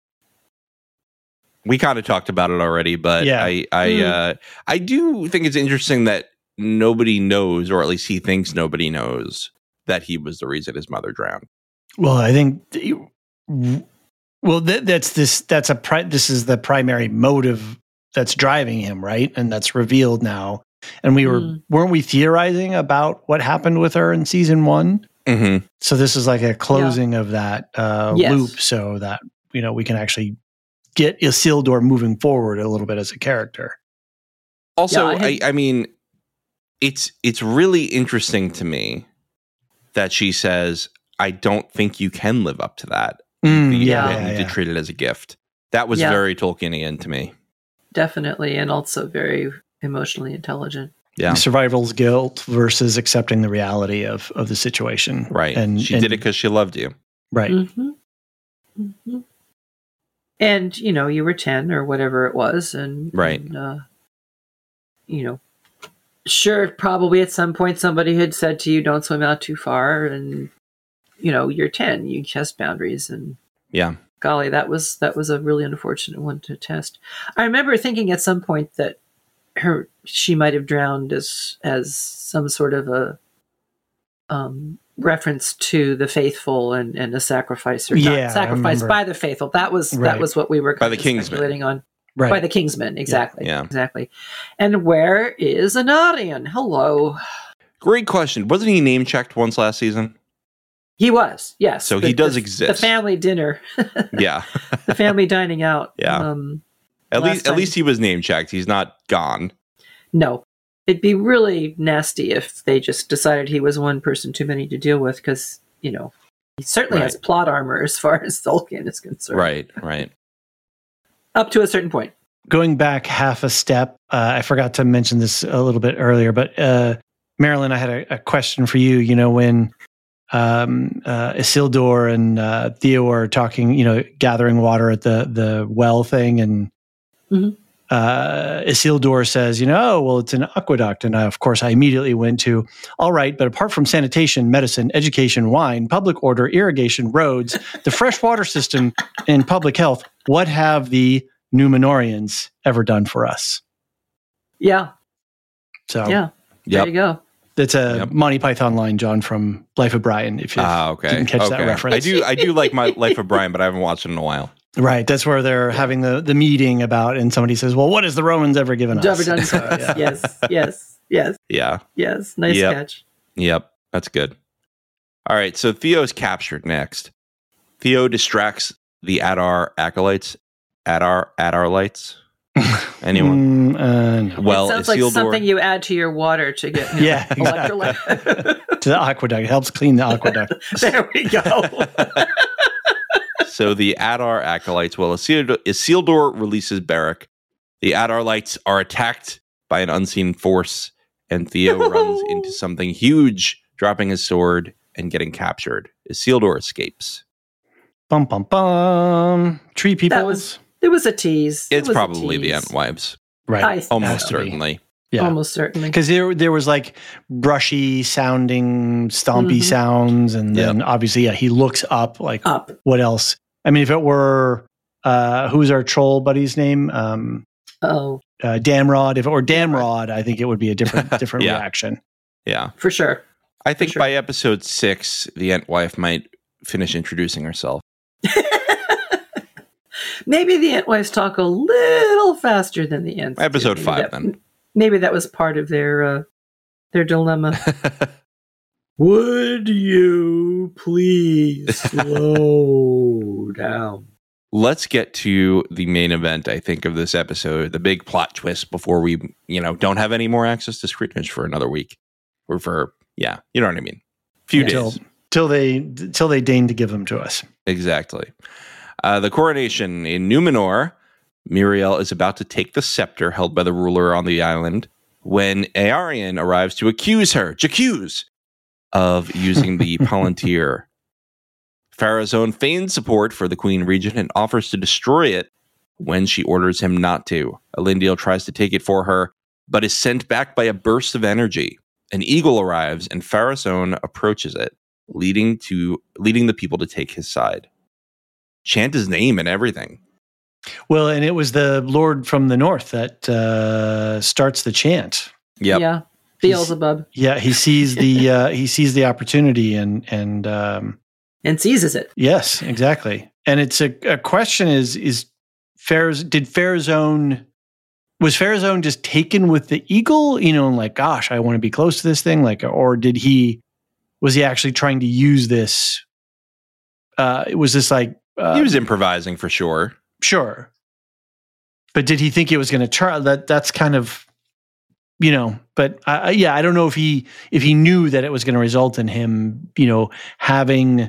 We kind of talked about it already, but yeah. I I, mm. uh, I do think it's interesting that nobody knows, or at least he thinks nobody knows, that he was the reason his mother drowned. Well, I think Well, th- that's this. That's a. Pri- this is the primary motive that's driving him, right? And that's revealed now. And we were mm. weren't we theorizing about what happened with her in season one? Mm-hmm. So this is like a closing yeah. of that uh, yes. loop, so that you know we can actually get Isildur moving forward a little bit as a character. Also, yeah, I, had- I, I mean, it's it's really interesting to me that she says, "I don't think you can live up to that. Mm, you yeah, yeah, yeah, need yeah. to treat it as a gift." That was yeah. very Tolkienian to me. Definitely, and also very emotionally intelligent. Yeah, survival's guilt versus accepting the reality of of the situation. Right, and she and, did it because she loved you. Right. Mm-hmm. Mm-hmm. And you know, you were ten or whatever it was, and right, and, uh, you know, sure, probably at some point somebody had said to you, "Don't swim out too far," and you know, you're ten, you test boundaries, and yeah. Golly, that was that was a really unfortunate one to test. I remember thinking at some point that her she might have drowned as as some sort of a um, reference to the faithful and, and a sacrifice or yeah, not sacrifice by the faithful. That was right. that was what we were by the speculating on. Right. By the Kingsmen, exactly. Yeah. Exactly. And where is Anarion? Hello. Great question. Wasn't he name checked once last season? He was, yes. So the, he does the, exist. The family dinner. yeah. The family dining out. Yeah. Um, at least time. at least he was name checked. He's not gone. No. It'd be really nasty if they just decided he was one person too many to deal with, because, you know, he certainly right. has plot armor as far as Tolkien is concerned. Right, right. Up to a certain point. Going back half a step, uh, I forgot to mention this a little bit earlier, but uh, Marilyn, I had a, a question for you. You know, when um, uh, Isildur and uh, Theo are talking, you know, gathering water at the the well thing, and mm-hmm. uh, Isildur says, you know, oh, well, it's an aqueduct. And I, of course, I immediately went to, all right, but apart from sanitation, medicine, education, wine, public order, irrigation, roads, the freshwater system, and public health, what have the Numenorians ever done for us? Yeah. So yeah, there yep. you go. That's a yep. Monty Python line, John, from Life of Brian. If you ah, okay. didn't catch okay. that reference, I do. I do like my Life of Brian, but I haven't watched it in a while. Right, that's where they're having the, the meeting about, and somebody says, "Well, what has the Romans ever given us?" Ever done so, yeah. Yes, yes, yes. Yeah. Yes. Nice yep. catch. Yep, that's good. All right, so Theo's captured next. Theo distracts the Adar acolytes. Adar Adarlites. Anyone? Mm, uh, no. Well, it sounds Isildur, like something you add to your water to get, you know, yeah, exactly. electrolyte. To the aqueduct. It helps clean the aqueduct. There we go. So the Adar acolytes, well, Isildur, Isildur releases Beric. The Adarlites are attacked by an unseen force, and Theo runs into something huge, dropping his sword and getting captured. Isildur escapes. Bum, bum, bum. Tree people. That was, it was a tease. It's it was probably a tease. the Entwives. Right. I Almost so. certainly. Yeah. Almost certainly. Because there, there was like brushy sounding, stompy Mm-hmm. sounds. And then Yep. obviously, yeah, he looks up like, Up. what else? I mean, if it were, uh, who's our troll buddy's name? Um, Oh, uh, Damrod. If it were Damrod, I think it would be a different different Yeah. reaction. Yeah. for sure. I think sure. by episode six, the Entwife might finish introducing herself. Maybe the Entwives talk a little faster than the Ents. do. Episode Maybe five, that- then. Maybe that was part of their uh, their dilemma. Would you please slow down? Let's get to the main event, I think, of this episode, the big plot twist before we, you know, don't have any more access to screenage for another week. Or for, yeah, you know what I mean. Few Yeah. Till, days. till they till they deign to give them to us. Exactly. Uh, the coronation in Numenor. Miriel is about to take the scepter held by the ruler on the island when Aarion arrives to accuse her, j'accuse, of using the Palantir. Pharazôn feigns support for the Queen Regent and offers to destroy it when she orders him not to. Elendil tries to take it for her, but is sent back by a burst of energy. An eagle arrives, and Pharazôn approaches it, leading to leading the people to take his side. Chant his name and everything. Well, and it was the Lord from the North that uh, starts the chant. Yep. Yeah, Beelzebub. Yeah, he sees the uh, he sees the opportunity, and and um, and seizes it. Yes, exactly. And it's a, a question is, is Pharaoh's, did Pharazôn, was Pharazôn just taken with the eagle, you know, and like, gosh, I want to be close to this thing? Like, or did he, was he actually trying to use this? Uh, was this like, uh, he was improvising for sure. Sure. But did he think it was going to try that? That's kind of, you know, but uh, yeah, I don't know if he, if he knew that it was going to result in him, you know, having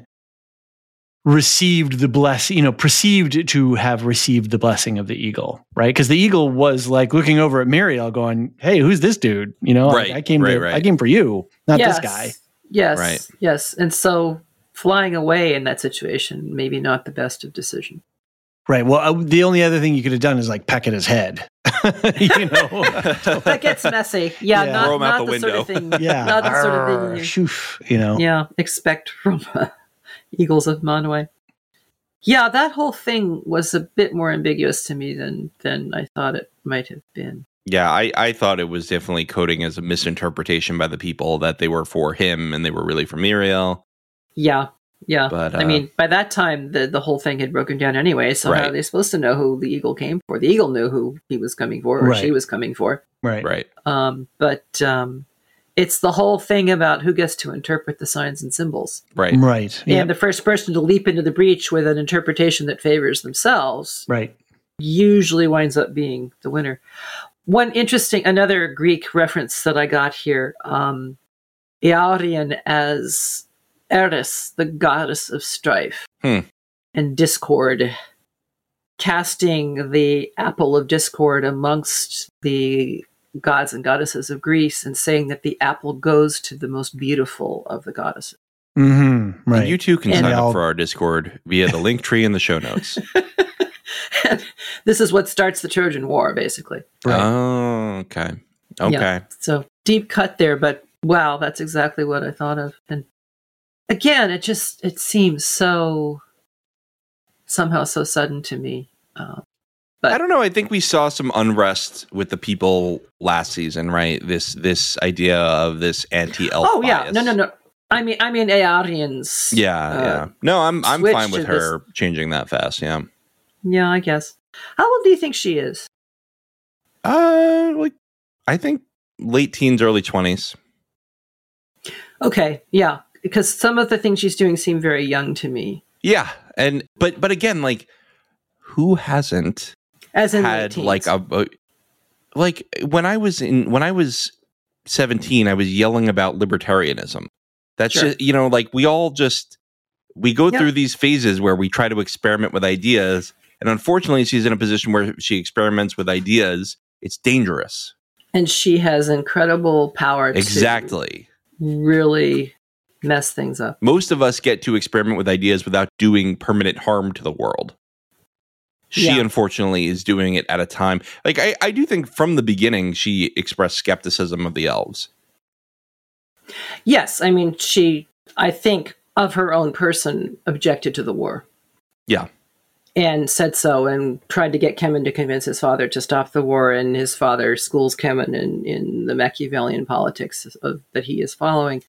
received the bless, you know, perceived to have received the blessing of the eagle, right? Because the eagle was like looking over at Miriel going, hey, who's this dude? You know, right, like, I came right, to, right. I came for you, not yes. this guy. Yes. Right. Yes. And so flying away in that situation, maybe not the best of decision. Right. Well, uh, the only other thing you could have done is like peck at his head. You know, that gets messy. Yeah, Yeah. not, Throw him out not the the, sort of window. thing. yeah, not the sort of Arr, thing. You, shoof, you know. yeah, expect from uh, Eagles of Manwë. Yeah, that whole thing was a bit more ambiguous to me than than I thought it might have been. Yeah, I, I thought it was definitely coding as a misinterpretation by the people that they were for him and they were really for Miriel. Yeah, yeah. But, uh, I mean, by that time, the, the whole thing had broken down anyway, so how Right. are they supposed to know who the eagle came for? The eagle knew who he was coming for, or Right. she was coming for. Right. Right. Um, but um, it's the whole thing about who gets to interpret the signs and symbols. Right. Right. And Yep. the first person to leap into the breach with an interpretation that favors themselves Right. usually winds up being the winner. One interesting, another Greek reference that I got here, um, Earian as Eris, the goddess of strife Hmm. and discord, casting the apple of discord amongst the gods and goddesses of Greece and saying that the apple goes to the most beautiful of the goddesses. Mm-hmm. Right. And you too can And sign I'll- up for our Discord via the link tree in the show notes. This is what starts the Trojan War, basically. Right. Oh, okay. Okay. Yeah. So deep cut there, but wow, that's exactly what I thought of. And again, it just it seems so somehow so sudden to me. Um, but I don't know. I think we saw some unrest with the people last season, right? This this idea of this anti-elf. oh yeah, bias. no, no, no. I mean, I mean, Aarians. Yeah, uh, yeah. No, I'm I'm switch fine with to her changing that fast. Yeah. Yeah, I guess. How old do you think she is? Uh, like I think late teens, early twenties. Okay, yeah, because some of the things she's doing seem very young to me. Yeah, and but but again, like who hasn't As in late had teens. like a, a like when I was in when I was seventeen, I was yelling about libertarianism. That's Sure. just you know, like we all just we go Yeah. through these phases where we try to experiment with ideas, and unfortunately, she's in a position where she experiments with ideas. It's dangerous. and she has incredible power Exactly. to really mess things up. Most of us get to experiment with ideas without doing permanent harm to the world. She, Yeah. unfortunately, is doing it at a time. Like, I, I do think from the beginning, she expressed skepticism of the elves. Yes, I mean, she, I think, of her own person, objected to the war. Yeah. And said so, and tried to get Kemen to convince his father to stop the war, and his father schools Kemen in, in the Machiavellian politics of, that he is following.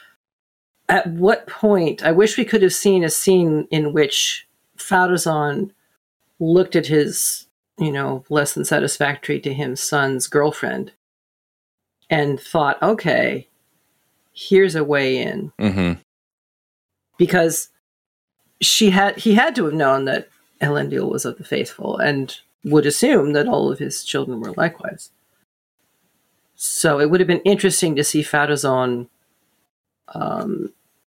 At what point, I wish we could have seen a scene in which Pharazôn looked at his, you know, less than satisfactory to him son's girlfriend and thought, okay, here's a way in. Mm-hmm. Because she had he had to have known that Elendil was of the faithful and would assume that all of his children were likewise. So it would have been interesting to see Pharazôn um,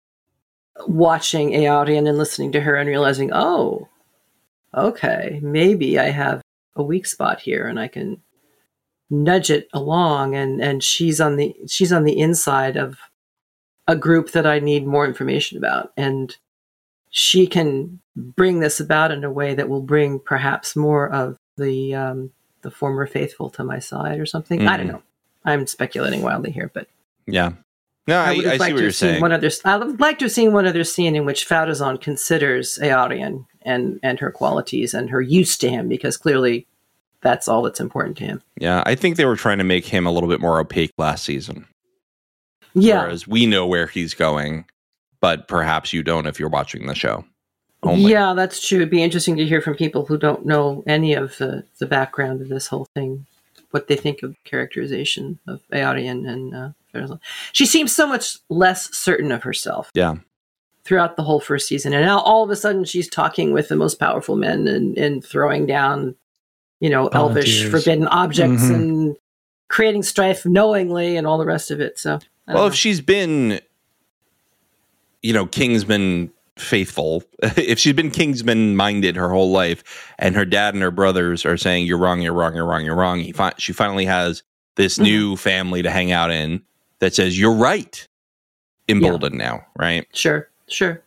watching Earian and listening to her and realizing, oh, okay, maybe I have a weak spot here and I can nudge it along, and, and she's on the she's on the inside of a group that I need more information about, and she can bring this about in a way that will bring perhaps more of the um, the former faithful to my side or something. Mm. I don't know. I'm speculating wildly here, but Yeah. No, I, I would have I see liked what to you're have seen saying. one other. I would like to have seen one other scene in which Pharazôn considers Earian and and her qualities and her use to him, because clearly that's all that's important to him. Yeah, I think they were trying to make him a little bit more opaque last season. Yeah, Whereas we know where he's going. but perhaps you don't if you're watching the show only. Yeah, that's true. It'd be interesting to hear from people who don't know any of the, the background of this whole thing, what they think of the characterization of Aarion and uh, Farazan. She seems so much less certain of herself. Yeah. Throughout the whole first season. And now all of a sudden she's talking with the most powerful men and, and throwing down, you know, Volunteers. elvish forbidden objects Mm-hmm. and creating strife knowingly and all the rest of it. So, I well, don't if know. she's been, you know, Kingsman faithful, if she's been Kingsman minded her whole life and her dad and her brothers are saying, you're wrong, you're wrong, you're wrong, you're wrong. He fi- she finally has this Mm-hmm. new family to hang out in that says, you're right. Emboldened Yeah. now, right? Sure, sure.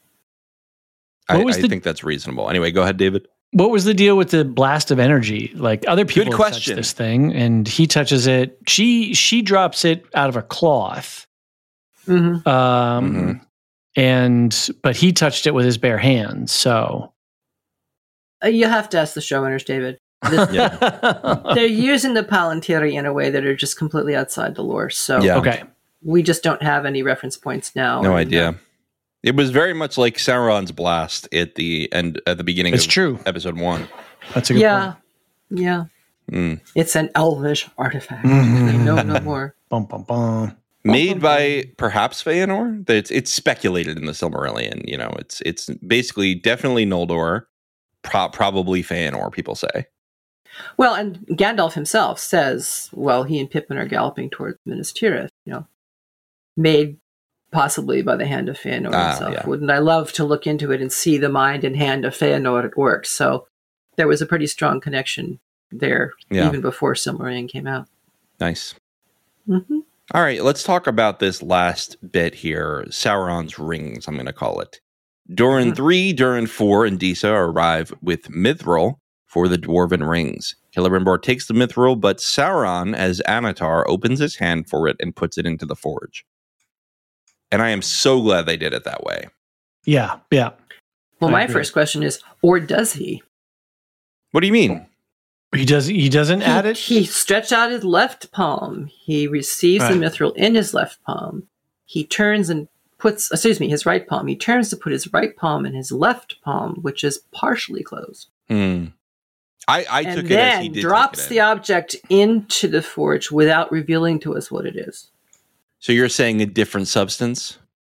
I, What was I the- think that's reasonable. Anyway, go ahead, David. What was the deal with the blast of energy? Like other people Good have question. touched this thing, and he touches it. She she drops it out of a cloth, Mm-hmm. um, Mhm. and but he touched it with his bare hands. So Uh, you have to ask the showrunners, David. This, they're using the Palantiri in a way that are just completely outside the lore. So Yeah. okay, we just don't have any reference points now. No And, idea. uh, It was very much like Sauron's blast at the end, at the beginning it's of true. episode one. That's a good yeah, point. yeah. Mm. It's an elvish artifact. Mhm. We know no more. Bum bum bum. Made by perhaps Feanor. It's it's speculated in the Silmarillion. You know, it's it's basically definitely Noldor, pro- probably Feanor. People say. Well, and Gandalf himself says, well, he and Pippin are galloping towards Minas Tirith, you know, made possibly by the hand of Feanor Ah, himself. yeah. Wouldn't I love to look into it and see the mind and hand of Feanor at work? So there was a pretty strong connection there, Yeah. even before Silmarillion came out. Nice. Mm-hmm. All right, let's talk about this last bit here. Sauron's rings, I'm going to call it. Durin Mhm. three, Durin four, and Disa arrive with Mithril for the Dwarven rings. Celebrimbor takes the Mithril, but Sauron, as Anatar, opens his hand for it and puts it into the forge. And I am so glad they did it that way. Yeah, yeah. Well, I my agree. first question is, or does he? What do you mean? He does. He doesn't He, add it. he stretched out his left palm. He receives Right. the mithril in his left palm. He turns and puts, excuse me, his right palm. He turns to put his right palm in his left palm, which is partially closed. Hmm. I, I and took it as he then did. drops take it the in. object into the forge without revealing to us what it is. So you're saying a different substance?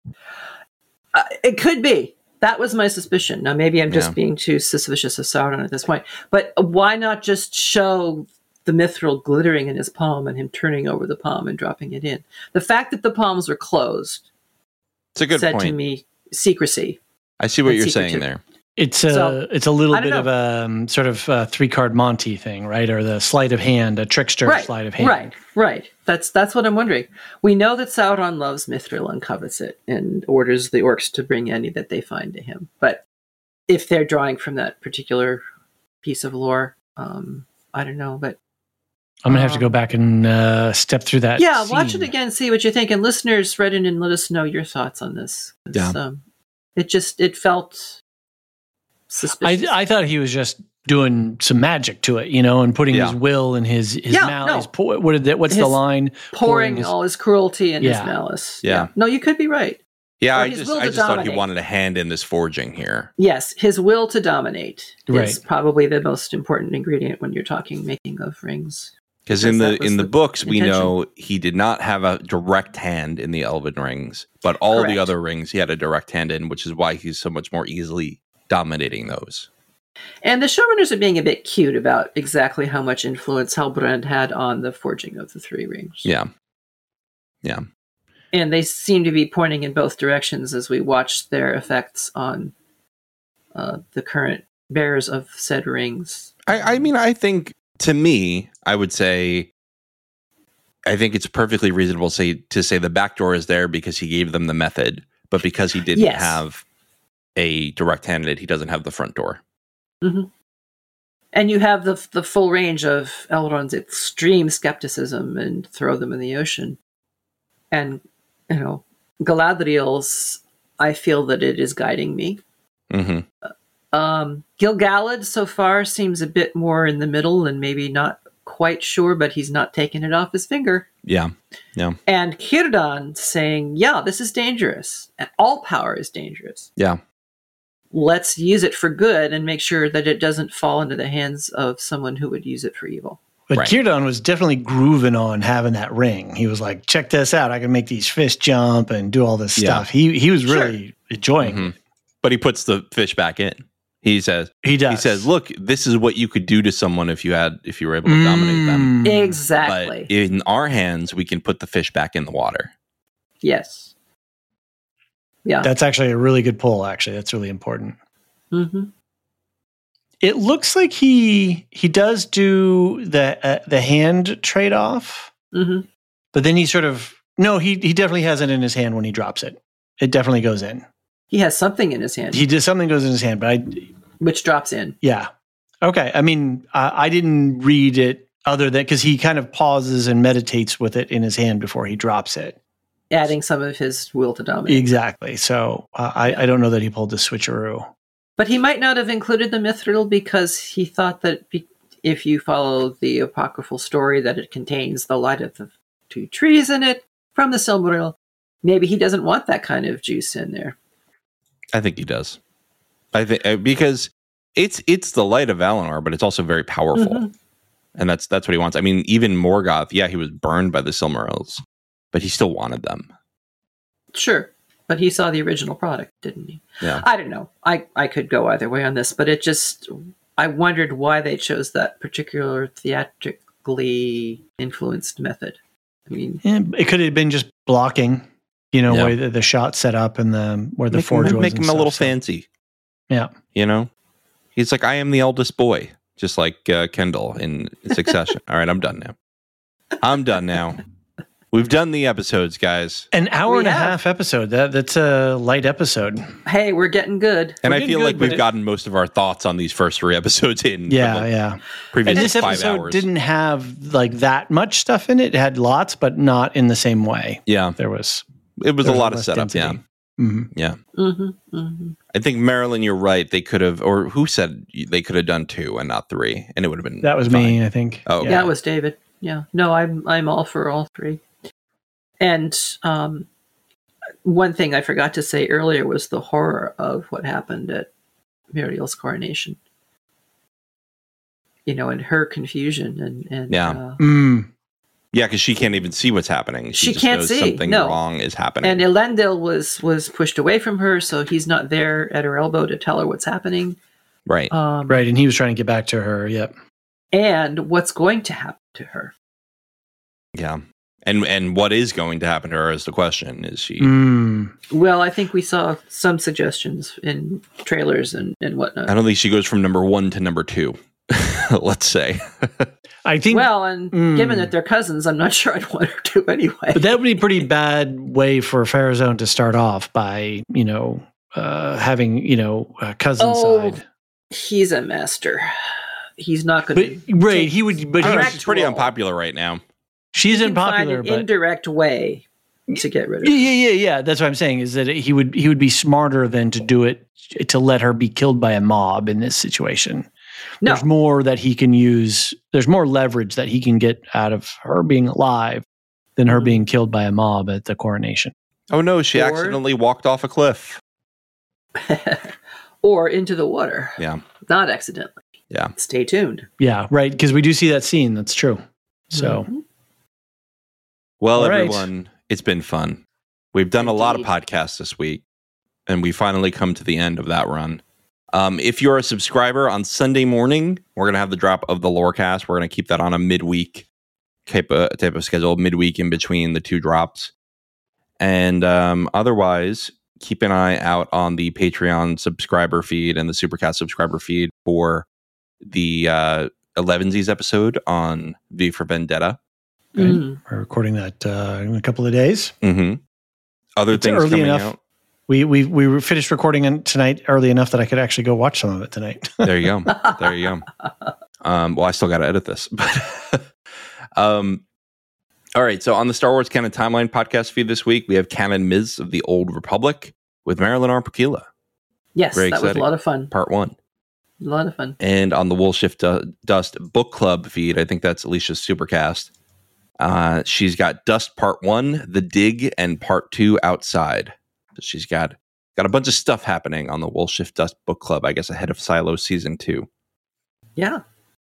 Uh, it could be. That was my suspicion. Now, maybe I'm just Yeah. being too suspicious of Sauron at this point. But why not just show the mithril glittering in his palm and him turning over the palm and dropping it in? The fact that the palms were closed It's a good said to point. me secrecy. I see what and you're secretive. saying there. It's a So, it's a little I don't bit of a um, sort of a three card Monty thing, right? Or the sleight of hand, a trickster Right, sleight of hand. right, right. That's that's what I'm wondering. We know that Sauron loves mithril and covets it and orders the orcs to bring any that they find to him. But if they're drawing from that particular piece of lore, um, I don't know. But I'm gonna have to Um, go back and uh, step through that. yeah, watch it scene. again, see what you think, and listeners, write in and let us know your thoughts on this. 'Cause, Yeah. um, it just it felt suspicious. I I thought he was just doing some magic to it, you know, and putting Yeah. his will in his his Yeah, mouth. no. His po- what did that? What's the His line? pouring his- all his cruelty and Yeah. his malice. Yeah. No, you could be right. Yeah, Or I his just will I to just thought he dominate. wanted a hand in this forging here. Yes, his will to dominate is Right. probably the most important ingredient when you're talking making of rings. Because in Because the that was in the the books we intention. know he did not have a direct hand in the Elven rings, but all Correct. the other rings he had a direct hand in, which is why he's so much more easily dominating those. And the showrunners are being a bit cute about exactly how much influence Halbrand had on the forging of the three rings. Yeah. And they seem to be pointing in both directions as we watch their effects on uh, the current bearers of said rings. I, I mean, I think to me, I would say, I think it's perfectly reasonable say to say the back door is there because he gave them the method, but because he didn't Yes. have a direct handed, he doesn't have the front door. Mm-hmm. And you have the the full range of Elrond's extreme skepticism and throw them in the ocean. And, you know, Galadriel's, I feel that it is guiding me. Mm-hmm. Um, Gil-galad so far seems a bit more in the middle and maybe not quite sure, but he's not taking it off his finger. Yeah, yeah. And Círdan saying, yeah, this is dangerous. And all power is dangerous. Yeah. Let's use it for good and make sure that it doesn't fall into the hands of someone who would use it for evil. But right. Círdan was definitely grooving on having that ring. He was like, check this out. I can make these fish jump and do all this yeah. stuff. He he was really sure. enjoying mm-hmm. it. But he puts the fish back in. He says, he does. He says, look, this is what you could do to someone if you had, if you were able to mm. dominate them. Exactly. But in our hands, we can put the fish back in the water. Yes. Yeah. That's actually a really good pull. Actually, that's really important. Mm-hmm. It looks like he he does do the uh, the hand trade off, mm-hmm. but then he sort of no, he he definitely has it in his hand when he drops it. It definitely goes in. He has something in his hand. He does something goes in his hand, but I which drops in. Yeah. Okay. I mean, I, I didn't read it other than because he kind of pauses and meditates with it in his hand before he drops it, adding some of his will to dominate. Exactly. So uh, I I don't know that he pulled the switcheroo. But he might not have included the mithril because he thought that be- if you follow the apocryphal story that it contains the light of the two trees in it from the Silmaril, maybe he doesn't want that kind of juice in there. I think he does. I think uh, because it's it's the light of Valinor, but it's also very powerful, mm-hmm. and that's that's what he wants. I mean, even Morgoth, yeah, he was burned by the Silmarils, but he still wanted them. Sure. But he saw the original product, didn't he? Yeah. I don't know. I, I could go either way on this, but it just, I wondered why they chose that particular theatrically influenced method. I mean, yeah, it could have been just blocking, you know, yeah. where the, the shot set up and the where the make forge him, was. Make him stuff, a little so. fancy. Yeah. You know, he's like, I am the eldest boy, just like uh, Kendall in Succession. All right, I'm done now. I'm done now. We've done the episodes, guys. An hour we and have. a half episode. That that's a light episode. Hey, we're getting good. And we're I feel good, like we've it, gotten most of our thoughts on these first three episodes in. Yeah, yeah. Previous and this five episode hours. didn't have like that much stuff in it. It had lots, but not in the same way. Yeah, there was. It was there a was lot of setup. density. Yeah, mm-hmm. yeah. Mm-hmm, mm-hmm. I think Marilyn, you're right. They could have, or who said they could have done two and not three, and it would have been. That was fine. me, I think. Oh, okay. Yeah, it was David. Yeah, no, I'm I'm all for all three. And um, one thing I forgot to say earlier was the horror of what happened at Muriel's coronation. You know, and her confusion and, and yeah, uh, mm. yeah, because she can't even see what's happening. She, she just can't knows see. something no. wrong is happening. And Elendil was was pushed away from her, so he's not there at her elbow to tell her what's happening. Right, um, right, and he was trying to get back to her. Yep. And what's going to happen to her? Yeah. And and what is going to happen to her is the question. Is she... Mm. Well, I think we saw some suggestions in trailers and, and whatnot. I don't think she goes from number one to number two, let's say. I think... Well, and mm. given that they're cousins, I'm not sure I'd want her to anyway. But that would be a pretty bad way for Pharazôn to start off by, you know, uh, having, you know, a cousin oh, side. He's a master. He's not going to... Right, he would... But he she's pretty unpopular right now. She's he unpopular, find an but indirect way to get rid of yeah, her. yeah, yeah, yeah. That's what I'm saying. Is that he would he would be smarter than to do it to let her be killed by a mob in this situation. No. There's more that he can use. There's more leverage that he can get out of her being alive than her being killed by a mob at the coronation. Oh no, she or, accidentally walked off a cliff. Or into the water. Yeah, not accidentally. Yeah. Stay tuned. Yeah, right. Because we do see that scene. That's true. So. Mm-hmm. Well, All everyone, right. It's been fun. We've done Indeed. a lot of podcasts this week, and we finally come to the end of that run. Um, if you're a subscriber on Sunday morning, we're going to have the drop of the Lorecast. We're going to keep that on a midweek type of, type of schedule, midweek in between the two drops. And um, otherwise, keep an eye out on the Patreon subscriber feed and the Supercast subscriber feed for the uh, elevensies episode on V for Vendetta. Right? Mm. We're recording that uh, in a couple of days. Mm-hmm. Other it's things early coming enough. out. We we we finished recording tonight early enough that I could actually go watch some of it tonight. There you go. There you go. Um, well, I still got to edit this, but um, all right. So on the Star Wars Canon Timeline podcast feed this week, we have Canon Miz of the Old Republic with Marilyn Arpakila. Yes, Very that exciting. was a lot of fun. Part one. A lot of fun. And on the Will Shift Dust book club feed, I think that's Alicia's Supercast. Uh, she's got Dust Part One, The Dig, and Part Two, Outside. So she's got got a bunch of stuff happening on the Will Shift Dust book club, I guess, ahead of Silo season two. Yeah.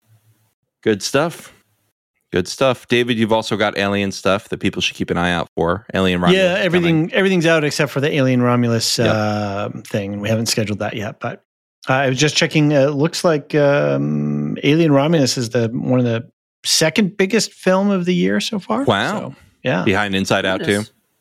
Good stuff. Good stuff. David, you've also got Alien stuff that people should keep an eye out for. Alien Romulus. Yeah, everything coming. everything's out except for the Alien Romulus Yep. uh, thing. We haven't scheduled that yet, but uh, I was just checking. It uh, looks like um, Alien Romulus is the one of the second biggest film of the year so far. Wow. So, yeah. Behind Inside Out too.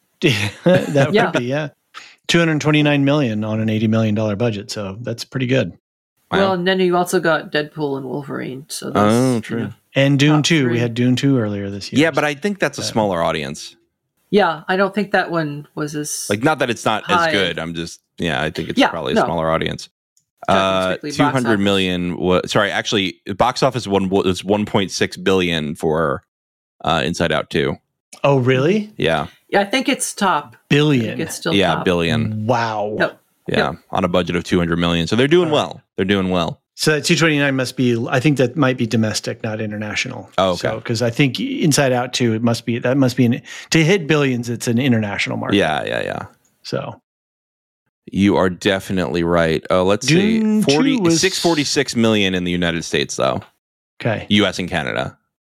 That Yeah. could be, yeah. two hundred twenty-nine million dollars on an eighty million dollars budget. So that's pretty good. Wow. Well, and then you also got Deadpool and Wolverine. So those, Oh, you true. know. And Dune Top two. three. We had Dune two earlier this year. Yeah, but I think that's a smaller audience. Yeah, I don't think that one was as Like, not that it's not High. as good. I'm just, yeah, I think it's Yeah, probably a no. smaller audience. Talking Uh, strictly two box hundred office. million was, sorry, actually, box office one was one point six billion for uh, Inside Out two. Oh, really? Yeah. Yeah, I think it's top. I Billion. think it's still Yeah, top. billion. Wow. Yep. Yeah. On a budget of two hundred million. So they're doing All right. well. They're doing well. So that two twenty-nine must be, I think that might be domestic, not international. Oh, okay. Because I think Inside Out two, it must be, that must be, an, to hit billions, it's an international market. Yeah, yeah, yeah. So You are definitely right. Oh, let's Dune see. forty, two was- six hundred forty-six million in the United States, though. okay. U S and Canada.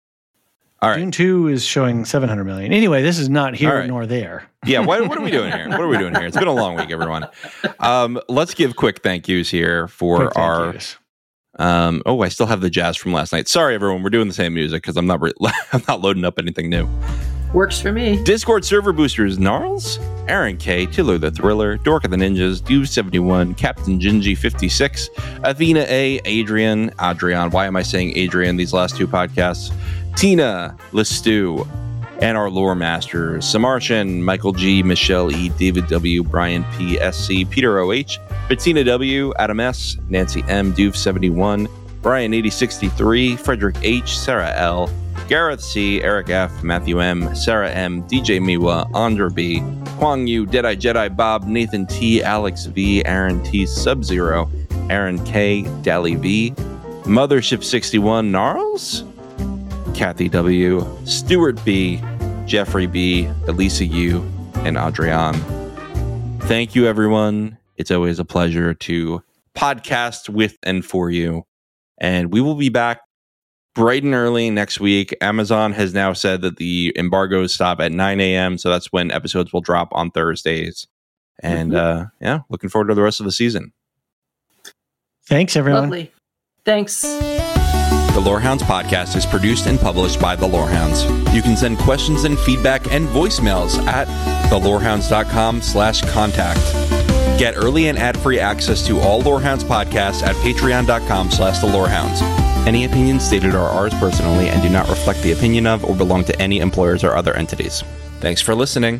All right. Dune two is showing seven hundred million. Anyway, this is not here All right. nor there. Yeah, what, what are we doing here? What are we doing here? It's been a long week, everyone. Um, let's give quick thank yous here for Quick thank our. yous. Um, oh, I still have the jazz from last night. Sorry, everyone. We're doing the same music because I'm not re- I'm not loading up anything new. Works for me. Discord server boosters: Gnarls, Aaron K, Tiller the Thriller, Dork of the Ninjas, Dude seventy-one, Captain Gingy fifty-six, Athena A, Adrian, Adrian. Why am I saying Adrian these last two podcasts? Tina, Lestu, and our lore masters: Samartian, Michael G, Michelle E, David W, Brian P, S C, Peter O H, Bettina W, Adam S, Nancy M, Doof seventy-one, Brian eighty sixty-three, Frederick H, Sarah L, Gareth C, Eric F, Matthew M, Sarah M, D J Miwa, Andra B, Kwang Yu, Deadeye Jedi Bob, Nathan T, Alex V, Aaron T, Sub-Zero, Aaron K, Dally V, Mothership sixty-one, Gnarls, Kathy W, Stuart B, Jeffrey B, Elisa U, and Adrian. Thank you, everyone. It's always a pleasure to podcast with and for you. And we will be back bright and early next week. Amazon has now said that the embargoes stop at nine a.m., so that's when episodes will drop on Thursdays. And Mm-hmm. uh, yeah, looking forward to the rest of the season. Thanks, everyone. Lovely. Thanks. The Lorehounds podcast is produced and published by The Lorehounds. You can send questions and feedback and voicemails at thelorehounds.com slash contact. Get early and ad-free access to all Lorehounds podcasts at patreon.com slash The Lorehounds. Any opinions stated are ours personally and do not reflect the opinion of or belong to any employers or other entities. Thanks for listening.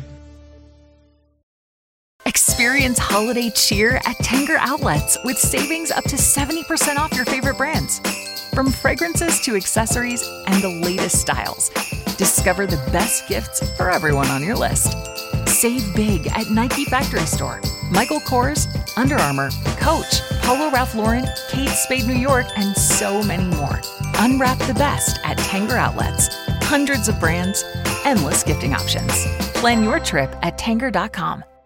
Experience holiday cheer at Tanger Outlets with savings up to seventy percent off your favorite brands. From fragrances to accessories and the latest styles, discover the best gifts for everyone on your list. Save big at Nike Factory Store, Michael Kors, Under Armour, Coach, Polo Ralph Lauren, Kate Spade New York, and so many more. Unwrap the best at Tanger Outlets. Hundreds of brands, endless gifting options. Plan your trip at tanger dot com.